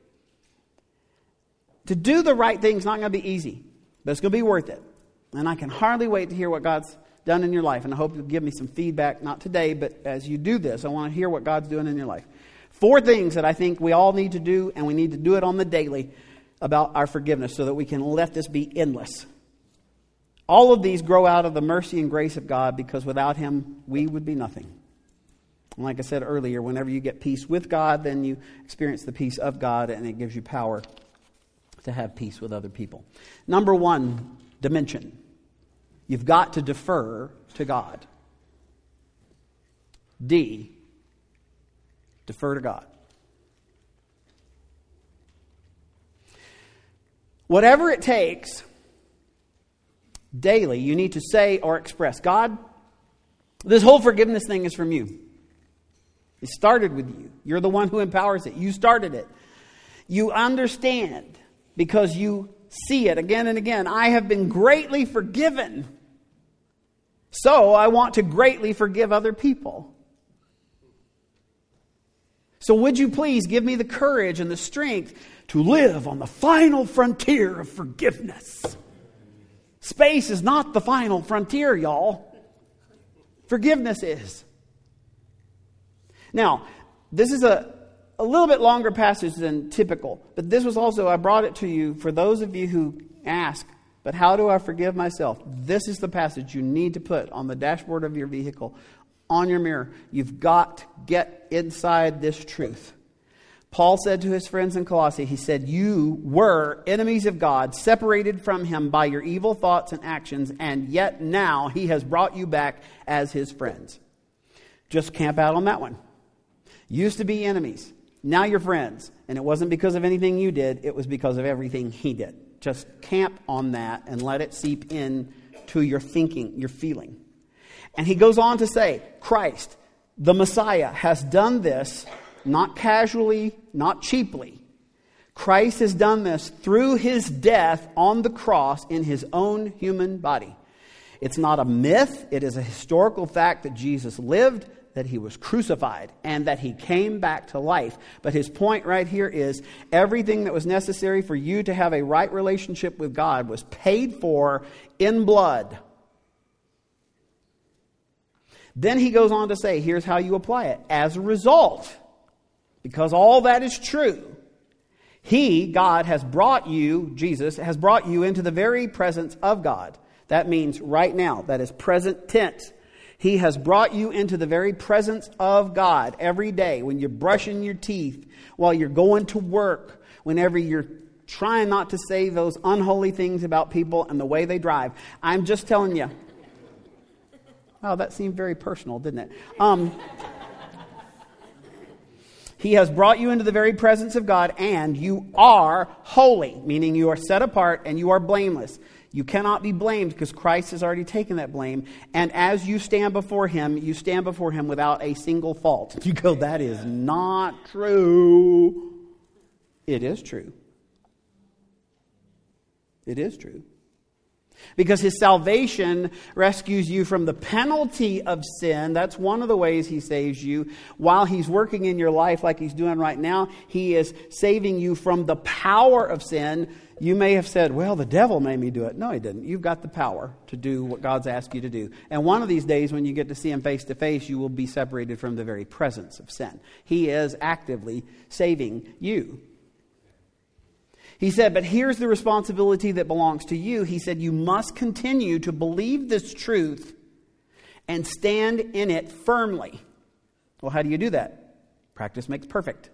To do the right thing is not going to be easy, but it's going to be worth it. And I can hardly wait to hear what God's done in your life. And I hope you'll give me some feedback, not today, but as you do this, I want to hear what God's doing in your life. Four things that I think we all need to do, and we need to do it on the daily, about our forgiveness so that we can let this be endless. All of these grow out of the mercy and grace of God, because without Him, we would be nothing. And like I said earlier, whenever you get peace with God, then you experience the peace of God, and it gives you power to have peace with other people. Number one dimension. You've got to defer to God. D. Defer to God. Whatever it takes, daily, you need to say or express, God, this whole forgiveness thing is from you. It started with you. You're the one who empowers it. You started it. You understand because you see it again and again. I have been greatly forgiven. So I want to greatly forgive other people. So would you please give me the courage and the strength to live on the final frontier of forgiveness. Space is not the final frontier, y'all. Forgiveness is. Now, this is a, a little bit longer passage than typical, but this was also, I brought it to you for those of you who ask, But how do I forgive myself? This is the passage you need to put on the dashboard of your vehicle, on your mirror. You've got to get inside this truth. Paul said to his friends in Colossae, he said, you were enemies of God, separated from him by your evil thoughts and actions, and yet now he has brought you back as his friends. Just camp out on that one. Used to be enemies. Now you're friends. And it wasn't because of anything you did. It was because of everything he did. Just camp on that and let it seep in to your thinking, your feeling. And he goes on to say, Christ, the Messiah, has done this not casually, not cheaply. Christ has done this through his death on the cross in his own human body. It's not a myth. It is a historical fact that Jesus lived, that he was crucified, and that he came back to life. But his point right here is everything that was necessary for you to have a right relationship with God was paid for in blood. Then he goes on to say, here's how you apply it. As a result, because all that is true, he, God, has brought you, Jesus, has brought you into the very presence of God. That means right now. That is present tense. He has brought you into the very presence of God every day when you're brushing your teeth, while you're going to work, whenever you're trying not to say those unholy things about people and the way they drive. I'm just telling you. Wow, that seemed very personal, didn't it? Um, he has brought you into the very presence of God, and you are holy, meaning you are set apart and you are blameless. You cannot be blamed because Christ has already taken that blame. And as you stand before him, you stand before him without a single fault. You go, that is not true. It is true. It is true. Because his salvation rescues you from the penalty of sin. That's one of the ways he saves you. While he's working in your life like he's doing right now, he is saving you from the power of sin. You may have said, well, the devil made me do it. No, he didn't. You've got the power to do what God's asked you to do. And one of these days when you get to see him face to face, you will be separated from the very presence of sin. He is actively saving you. He said, but here's the responsibility that belongs to you. He said, you must continue to believe this truth and stand in it firmly. Well, how do you do that? Practice makes perfect.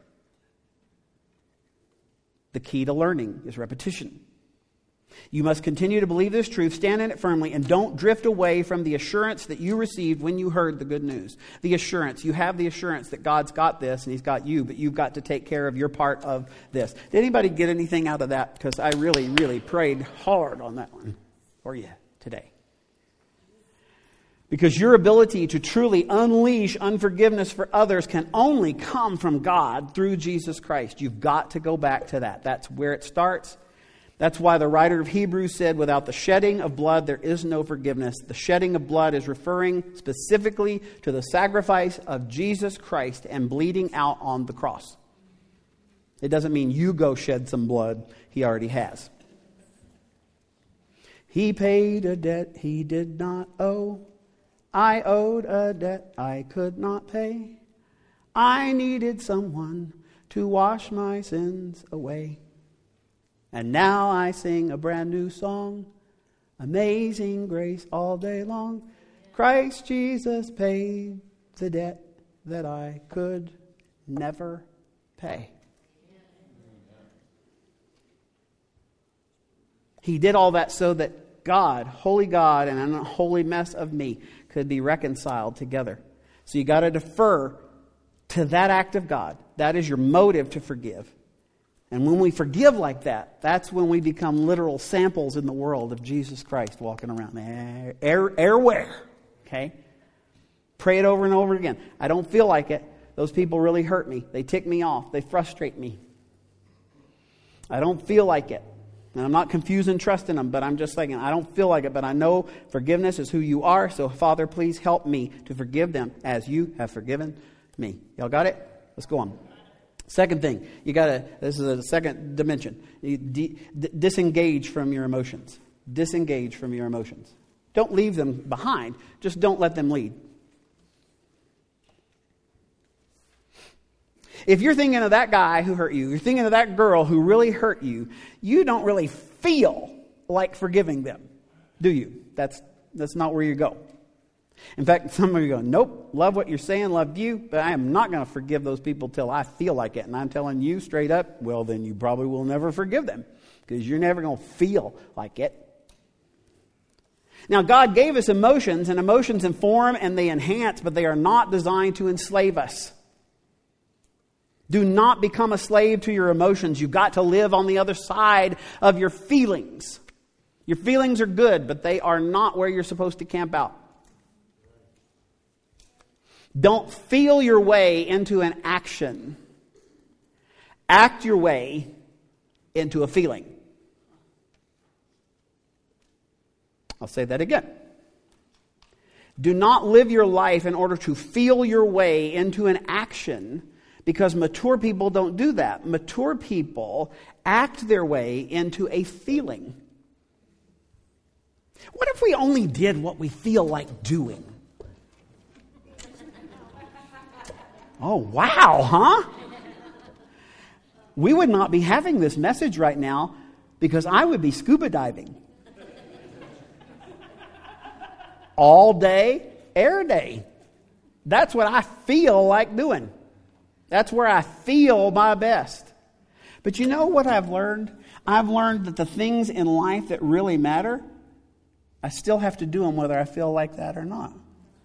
The key to learning is repetition. You must continue to believe this truth, stand in it firmly, and don't drift away from the assurance that you received when you heard the good news. The assurance. You have the assurance that God's got this and he's got you, but you've got to take care of your part of this. Did anybody get anything out of that? Because I really, really prayed hard on that one for you today. Because your ability to truly unleash unforgiveness for others can only come from God through Jesus Christ. You've got to go back to that. That's where it starts. That's why the writer of Hebrews said, without the shedding of blood, there is no forgiveness. The shedding of blood is referring specifically to the sacrifice of Jesus Christ and bleeding out on the cross. It doesn't mean you go shed some blood. He already has. He paid a debt he did not owe. I owed a debt I could not pay. I needed someone to wash my sins away. And now I sing a brand new song, Amazing Grace, all day long. Christ Jesus paid the debt that I could never pay. He did all that so that God, holy God, and an unholy mess of me could be reconciled together. So you got to defer to that act of God. That is your motive to forgive. And when we forgive like that, that's when we become literal samples in the world of Jesus Christ walking around there. Air, airware. Okay? Pray it over and over again. I don't feel like it. Those people really hurt me. They tick me off. They frustrate me. I don't feel like it. And I'm not confusing trusting them, but I'm just thinking, I don't feel like it, but I know forgiveness is who you are. So, Father, please help me to forgive them as you have forgiven me. Y'all got it? Let's go on. Second thing, you got to, this is a second dimension. You de- d- disengage from your emotions. Disengage from your emotions. Don't leave them behind. Just don't let them lead. If you're thinking of that guy who hurt you, you're thinking of that girl who really hurt you, you don't really feel like forgiving them, do you? That's that's not where you go. In fact, some of you go, nope, love what you're saying, love you, but I am not going to forgive those people till I feel like it. And I'm telling you straight up, well, then you probably will never forgive them because you're never going to feel like it. Now, God gave us emotions, and emotions inform and they enhance, but they are not designed to enslave us. Do not become a slave to your emotions. You've got to live on the other side of your feelings. Your feelings are good, but they are not where you're supposed to camp out. Don't feel your way into an action. Act your way into a feeling. I'll say that again. Do not live your life in order to feel your way into an action, because mature people don't do that. Mature people act their way into a feeling. What if we only did what we feel like doing? Oh, wow, huh? We would not be having this message right now because I would be scuba diving. All day, air day. That's what I feel like doing. That's where I feel my best. But you know what I've learned? I've learned that the things in life that really matter, I still have to do them whether I feel like that or not.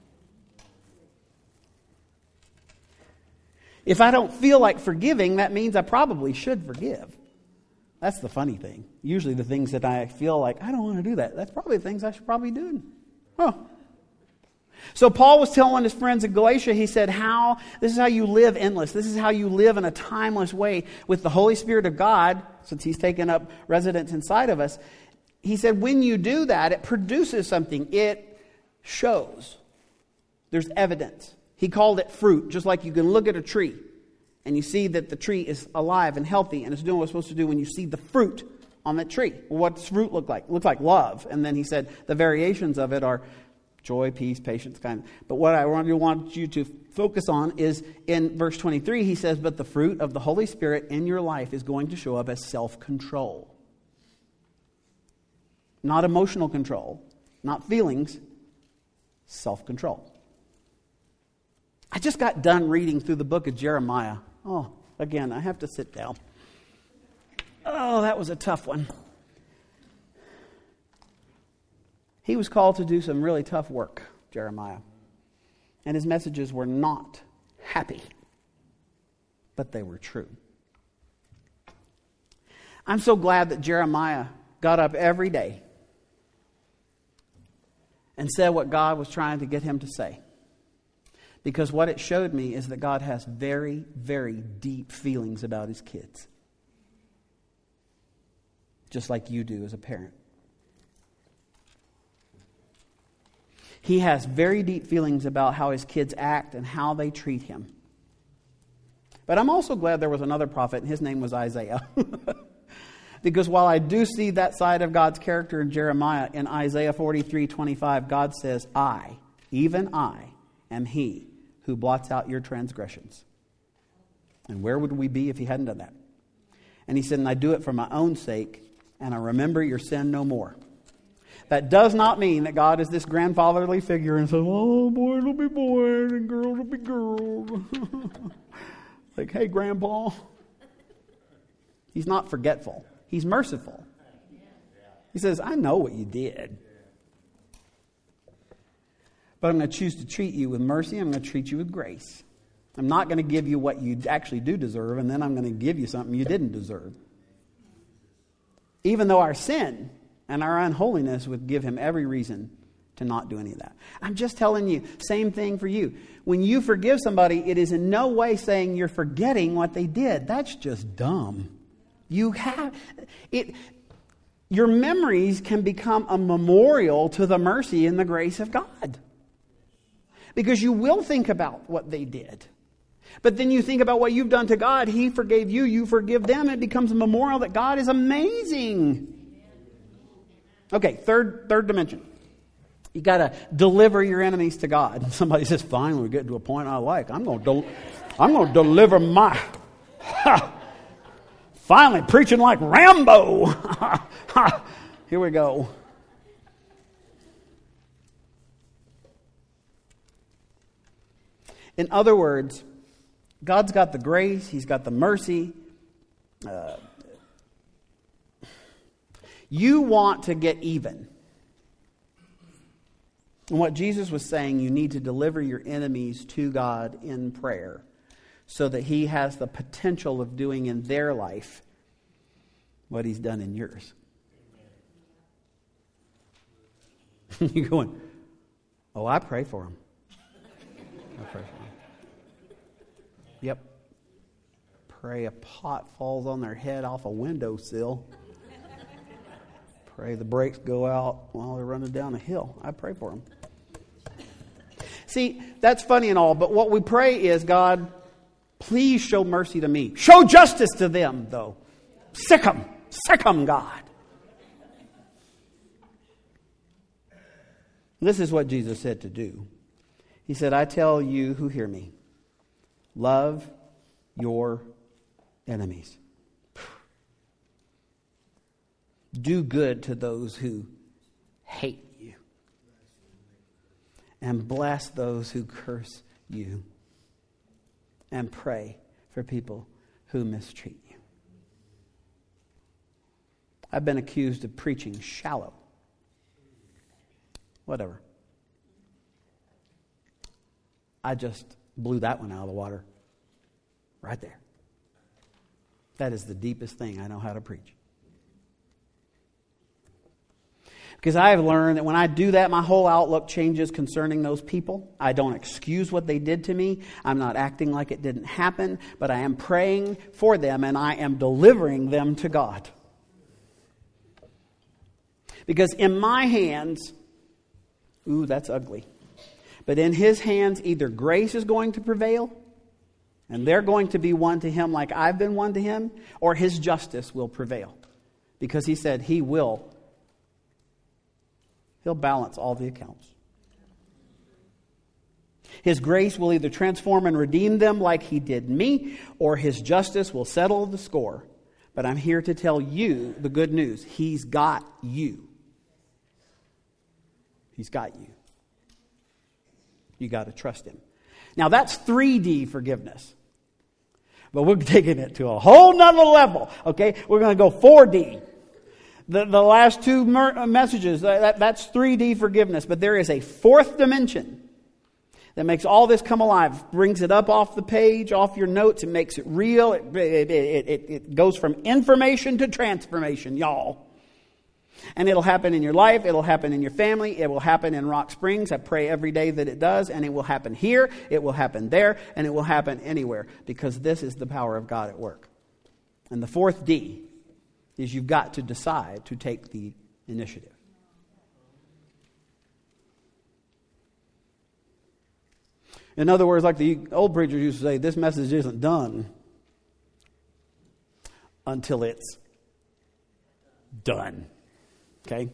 If I don't feel like forgiving, that means I probably should forgive. That's the funny thing. Usually the things that I feel like, I don't want to do that, that's probably the things I should probably do. Oh. So Paul was telling his friends in Galatia, he said, how, this is how you live endless. This is how you live in a timeless way with the Holy Spirit of God, since He's taken up residence inside of us. He said, when you do that, it produces something. It shows. There's evidence. He called it fruit, just like you can look at a tree and you see that the tree is alive and healthy and it's doing what it's supposed to do when you see the fruit on that tree. Well, what does fruit look like? It looks like love. And then he said the variations of it are joy, peace, patience, kindness. But what I want you, want you to focus on is in verse twenty-three, he says, but the fruit of the Holy Spirit in your life is going to show up as self-control. Not emotional control, not feelings, self-control. I just got done reading through the book of Jeremiah. Oh, again, I have to sit down. Oh, that was a tough one. He was called to do some really tough work, Jeremiah. And his messages were not happy, but they were true. I'm so glad that Jeremiah got up every day and said what God was trying to get him to say. Because what it showed me is that God has very, very deep feelings about His kids. Just like you do as a parent. He has very deep feelings about how His kids act and how they treat Him. But I'm also glad there was another prophet, and his name was Isaiah. Because while I do see that side of God's character in Jeremiah, in Isaiah forty-three twenty-five, God says, I, even I, am He who blots out your transgressions. And where would we be if He hadn't done that? And He said, and I do it for my own sake, and I remember your sin no more. That does not mean that God is this grandfatherly figure and says, oh, boys will be boys and girls will be girls. Like, hey, Grandpa. He's not forgetful. He's merciful. He says, I know what you did. But I'm going to choose to treat you with mercy. I'm going to treat you with grace. I'm not going to give you what you actually do deserve, and then I'm going to give you something you didn't deserve. Even though our sin and our unholiness would give Him every reason to not do any of that. I'm just telling you, same thing for you. When you forgive somebody, it is in no way saying you're forgetting what they did. That's just dumb. You have it. Your memories can become a memorial to the mercy and the grace of God. Because you will think about what they did. But then you think about what you've done to God. He forgave you. You forgive them. It becomes a memorial that God is amazing. Okay, third third dimension. You got to deliver your enemies to God. And somebody says, finally, we get to a point I like. I'm going to del- I'm going to deliver my... Ha, finally, preaching like Rambo. Here we go. In other words, God's got the grace, He's got the mercy. Uh, you want to get even. And what Jesus was saying, you need to deliver your enemies to God in prayer so that He has the potential of doing in their life what He's done in yours. You're going, oh, I pray for them. I pray for them. Yep. Pray a pot falls on their head off a windowsill. Pray the brakes go out while they're running down a hill. I pray for them. See, that's funny and all, but what we pray is, God, please show mercy to me. Show justice to them, though. Sick them. Sick them, God. This is what Jesus said to do. He said, I tell you who hear me, love your enemies. Do good to those who hate you. And bless those who curse you. And pray for people who mistreat you. I've been accused of preaching shallow. Whatever. I just blew that one out of the water. Right there. That is the deepest thing I know how to preach. Because I have learned that when I do that, my whole outlook changes concerning those people. I don't excuse what they did to me. I'm not acting like it didn't happen, but I am praying for them and I am delivering them to God. Because in my hands, ooh, that's ugly. But in His hands, either grace is going to prevail, and they're going to be one to Him like I've been one to Him, or His justice will prevail. Because He said He will. He'll balance all the accounts. His grace will either transform and redeem them like He did me, or His justice will settle the score. But I'm here to tell you the good news. He's got you. He's got you. You got to trust Him. Now that's three D forgiveness. But we're taking it to a whole nother level. Okay? We're going to go four D. The, the last two mer- messages, that, that's three D forgiveness. But there is a fourth dimension that makes all this come alive. Brings it up off the page, off your notes. It makes it real. It, it, it, it, it goes from information to transformation, y'all. And it'll happen in your life. It'll happen in your family. It will happen in Rock Springs. I pray every day that it does. And it will happen here. It will happen there. And it will happen anywhere. Because this is the power of God at work. And the fourth D is you've got to decide to take the initiative. In other words, like the old preachers used to say, this message isn't done until it's done. Okay?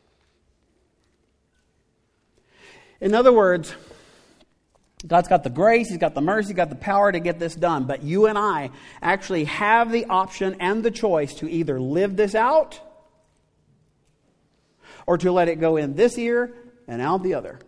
In other words, God's got the grace, He's got the mercy, He's got the power to get this done. But you and I actually have the option and the choice to either live this out or to let it go in this ear and out the other.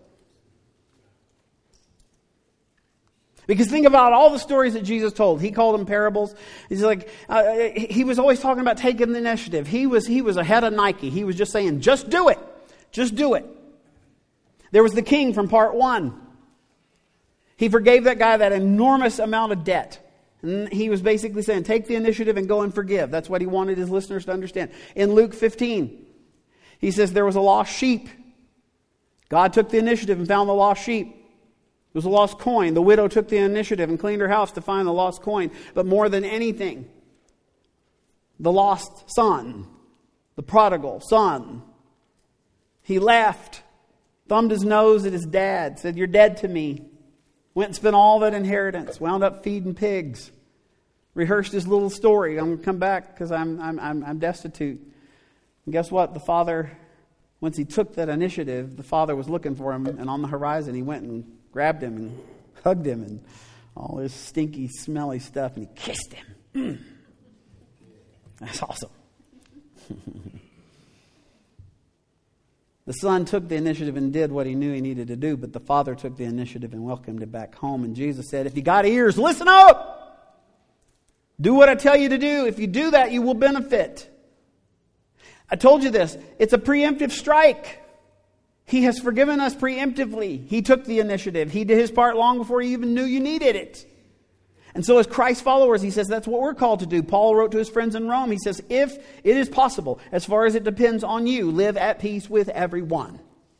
Because think about all the stories that Jesus told. He called them parables. He's like, uh, he was always talking about taking the initiative. He was, he was ahead of Nike. He was just saying, just do it. Just do it. There was the king from part one. He forgave that guy that enormous amount of debt. And he was basically saying, take the initiative and go and forgive. That's what he wanted his listeners to understand. In Luke fifteen, he says there was a lost sheep. God took the initiative and found the lost sheep. It was a lost coin. The widow took the initiative and cleaned her house to find the lost coin. But more than anything, the lost son, the prodigal son, he left, thumbed his nose at his dad, said, you're dead to me. Went and spent all that inheritance, wound up feeding pigs, rehearsed his little story. I'm going to come back because I'm, I'm, I'm, I'm destitute. And guess what? The father, once he took that initiative, the father was looking for him, and on the horizon he went and grabbed him and hugged him and all this stinky, smelly stuff, and he kissed him. Mm. That's awesome. The Son took the initiative and did what he knew he needed to do, but the Father took the initiative and welcomed him back home. And Jesus said, if you got ears, listen up! Do what I tell you to do. If you do that, you will benefit. I told you this. It's a preemptive strike. He has forgiven us preemptively. He took the initiative. He did his part long before you even knew you needed it. And so as Christ followers, he says that's what we're called to do. Paul wrote to his friends in Rome. He says, if it is possible, as far as it depends on you, live at peace with everyone.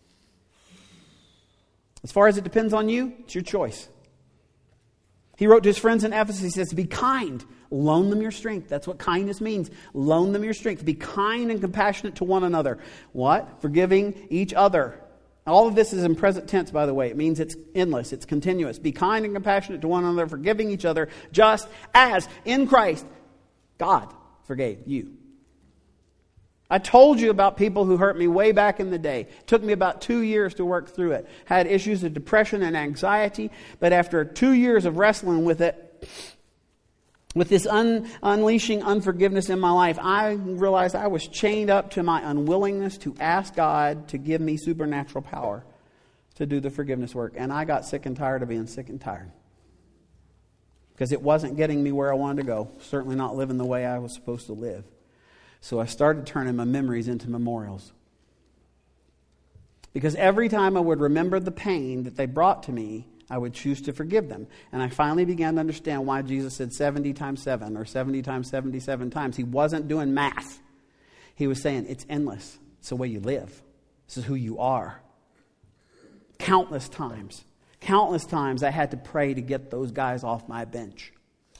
As far as it depends on you, it's your choice. He wrote to his friends in Ephesus, he says, be kind. Loan them your strength. That's what kindness means. Loan them your strength. Be kind and compassionate to one another. What? Forgiving each other. All of this is in present tense, by the way. It means it's endless. It's continuous. Be kind and compassionate to one another, forgiving each other, just as in Christ, God forgave you. I told you about people who hurt me way back in the day. It took me about two years to work through it. Had issues of depression and anxiety, but after two years of wrestling with it, with this un- unleashing unforgiveness in my life, I realized I was chained up to my unwillingness to ask God to give me supernatural power to do the forgiveness work. And I got sick and tired of being sick and tired. Because it wasn't getting me where I wanted to go. Certainly not living the way I was supposed to live. So I started turning my memories into memorials. Because every time I would remember the pain that they brought to me, I would choose to forgive them. And I finally began to understand why Jesus said seventy times seven or seventy times seventy-seven times. He wasn't doing math. He was saying it's endless. It's the way you live. This is who you are. Countless times. Countless times I had to pray to get those guys off my bench.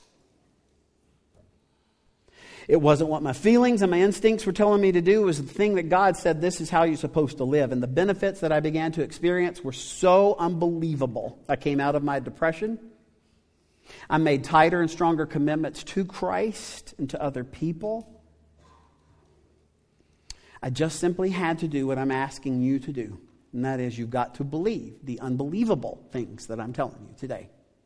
It wasn't what my feelings and my instincts were telling me to do. It was the thing that God said, this is how you're supposed to live. And the benefits that I began to experience were so unbelievable. I came out of my depression. I made tighter and stronger commitments to Christ and to other people. I just simply had to do what I'm asking you to do. And that is, you've got to believe the unbelievable things that I'm telling you today.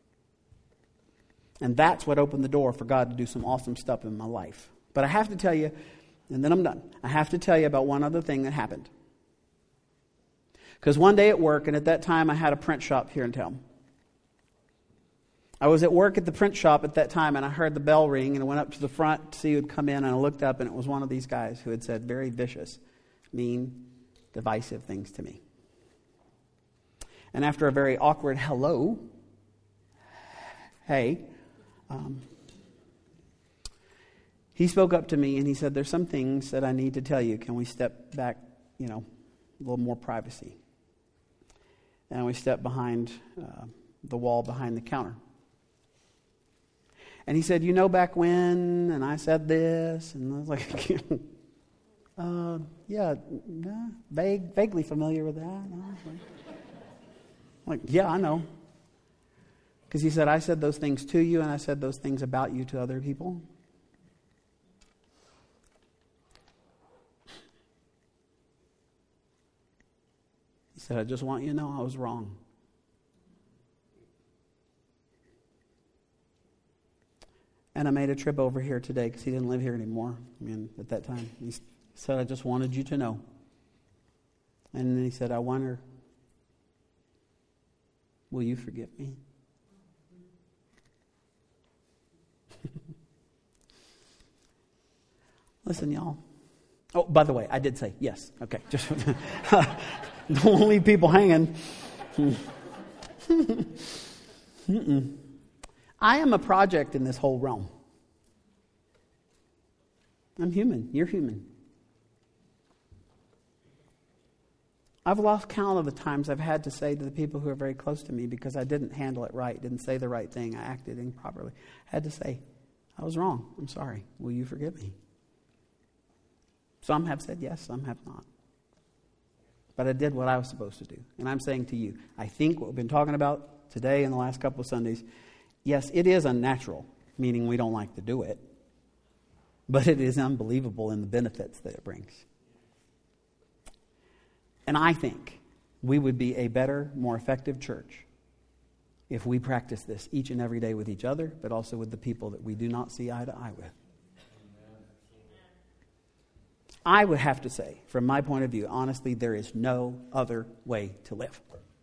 And that's what opened the door for God to do some awesome stuff in my life. But I have to tell you, and then I'm done, I have to tell you about one other thing that happened. Because one day at work, and at that time I had a print shop here in town. I was at work at the print shop at that time, and I heard the bell ring, and I went up to the front to see who had come in, and I looked up, and it was one of these guys who had said very vicious, mean, divisive things to me. And after a very awkward hello, hey, Um, he spoke up to me and he said, there's some things that I need to tell you. Can we step back, you know, a little more privacy? And we stepped behind uh, the wall behind the counter. And he said, you know back when, and I said this, and I was like, uh, yeah, nah, vague, vaguely familiar with that. And I was like, like, yeah, I know. Because he said, I said those things to you, and I said those things about you to other people. He said, I just want you to know I was wrong. And I made a trip over here today because he didn't live here anymore. I mean, at that time. He said, I just wanted you to know. And then he said, I wonder, will you forgive me? Listen, y'all. Oh, by the way, I did say yes. Okay. Just don't leave people hanging. I am a project in this whole realm. I'm human. You're human. I've lost count of the times I've had to say to the people who are very close to me because I didn't handle it right, didn't say the right thing, I acted improperly. I had to say, I was wrong. I'm sorry. Will you forgive me? Some have said yes, some have not. But I did what I was supposed to do. And I'm saying to you, I think what we've been talking about today and the last couple of Sundays, yes, it is unnatural, meaning we don't like to do it. But it is unbelievable in the benefits that it brings. And I think we would be a better, more effective church if we practice this each and every day with each other, but also with the people that we do not see eye to eye with. I would have to say, from my point of view, honestly, there is no other way to live.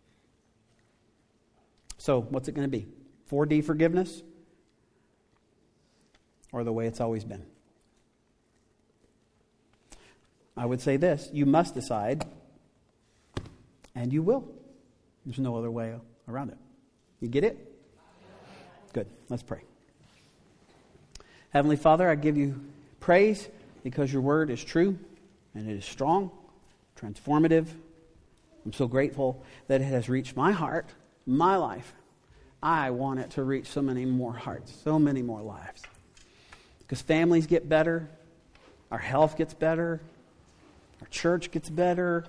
So what's it going to be? four D forgiveness? Or the way it's always been? I would say this: you must decide, and you will. There's no other way around it. You get it? Good. Let's pray. Heavenly Father, I give you praise because your word is true and it is strong, transformative. I'm so grateful that it has reached my heart, my life. I want it to reach so many more hearts, so many more lives. Because families get better, our health gets better, our church gets better.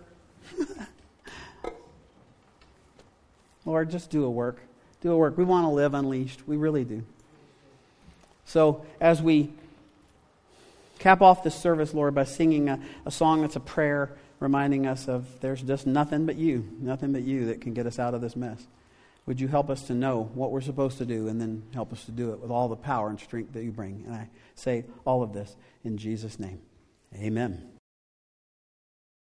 Lord, just do a work. Do a work. We want to live unleashed. We really do. So as we cap off this service, Lord, by singing a, a song that's a prayer, reminding us of there's just nothing but you, nothing but you that can get us out of this mess. Would you help us to know what we're supposed to do and then help us to do it with all the power and strength that you bring? And I say all of this in Jesus' name. Amen.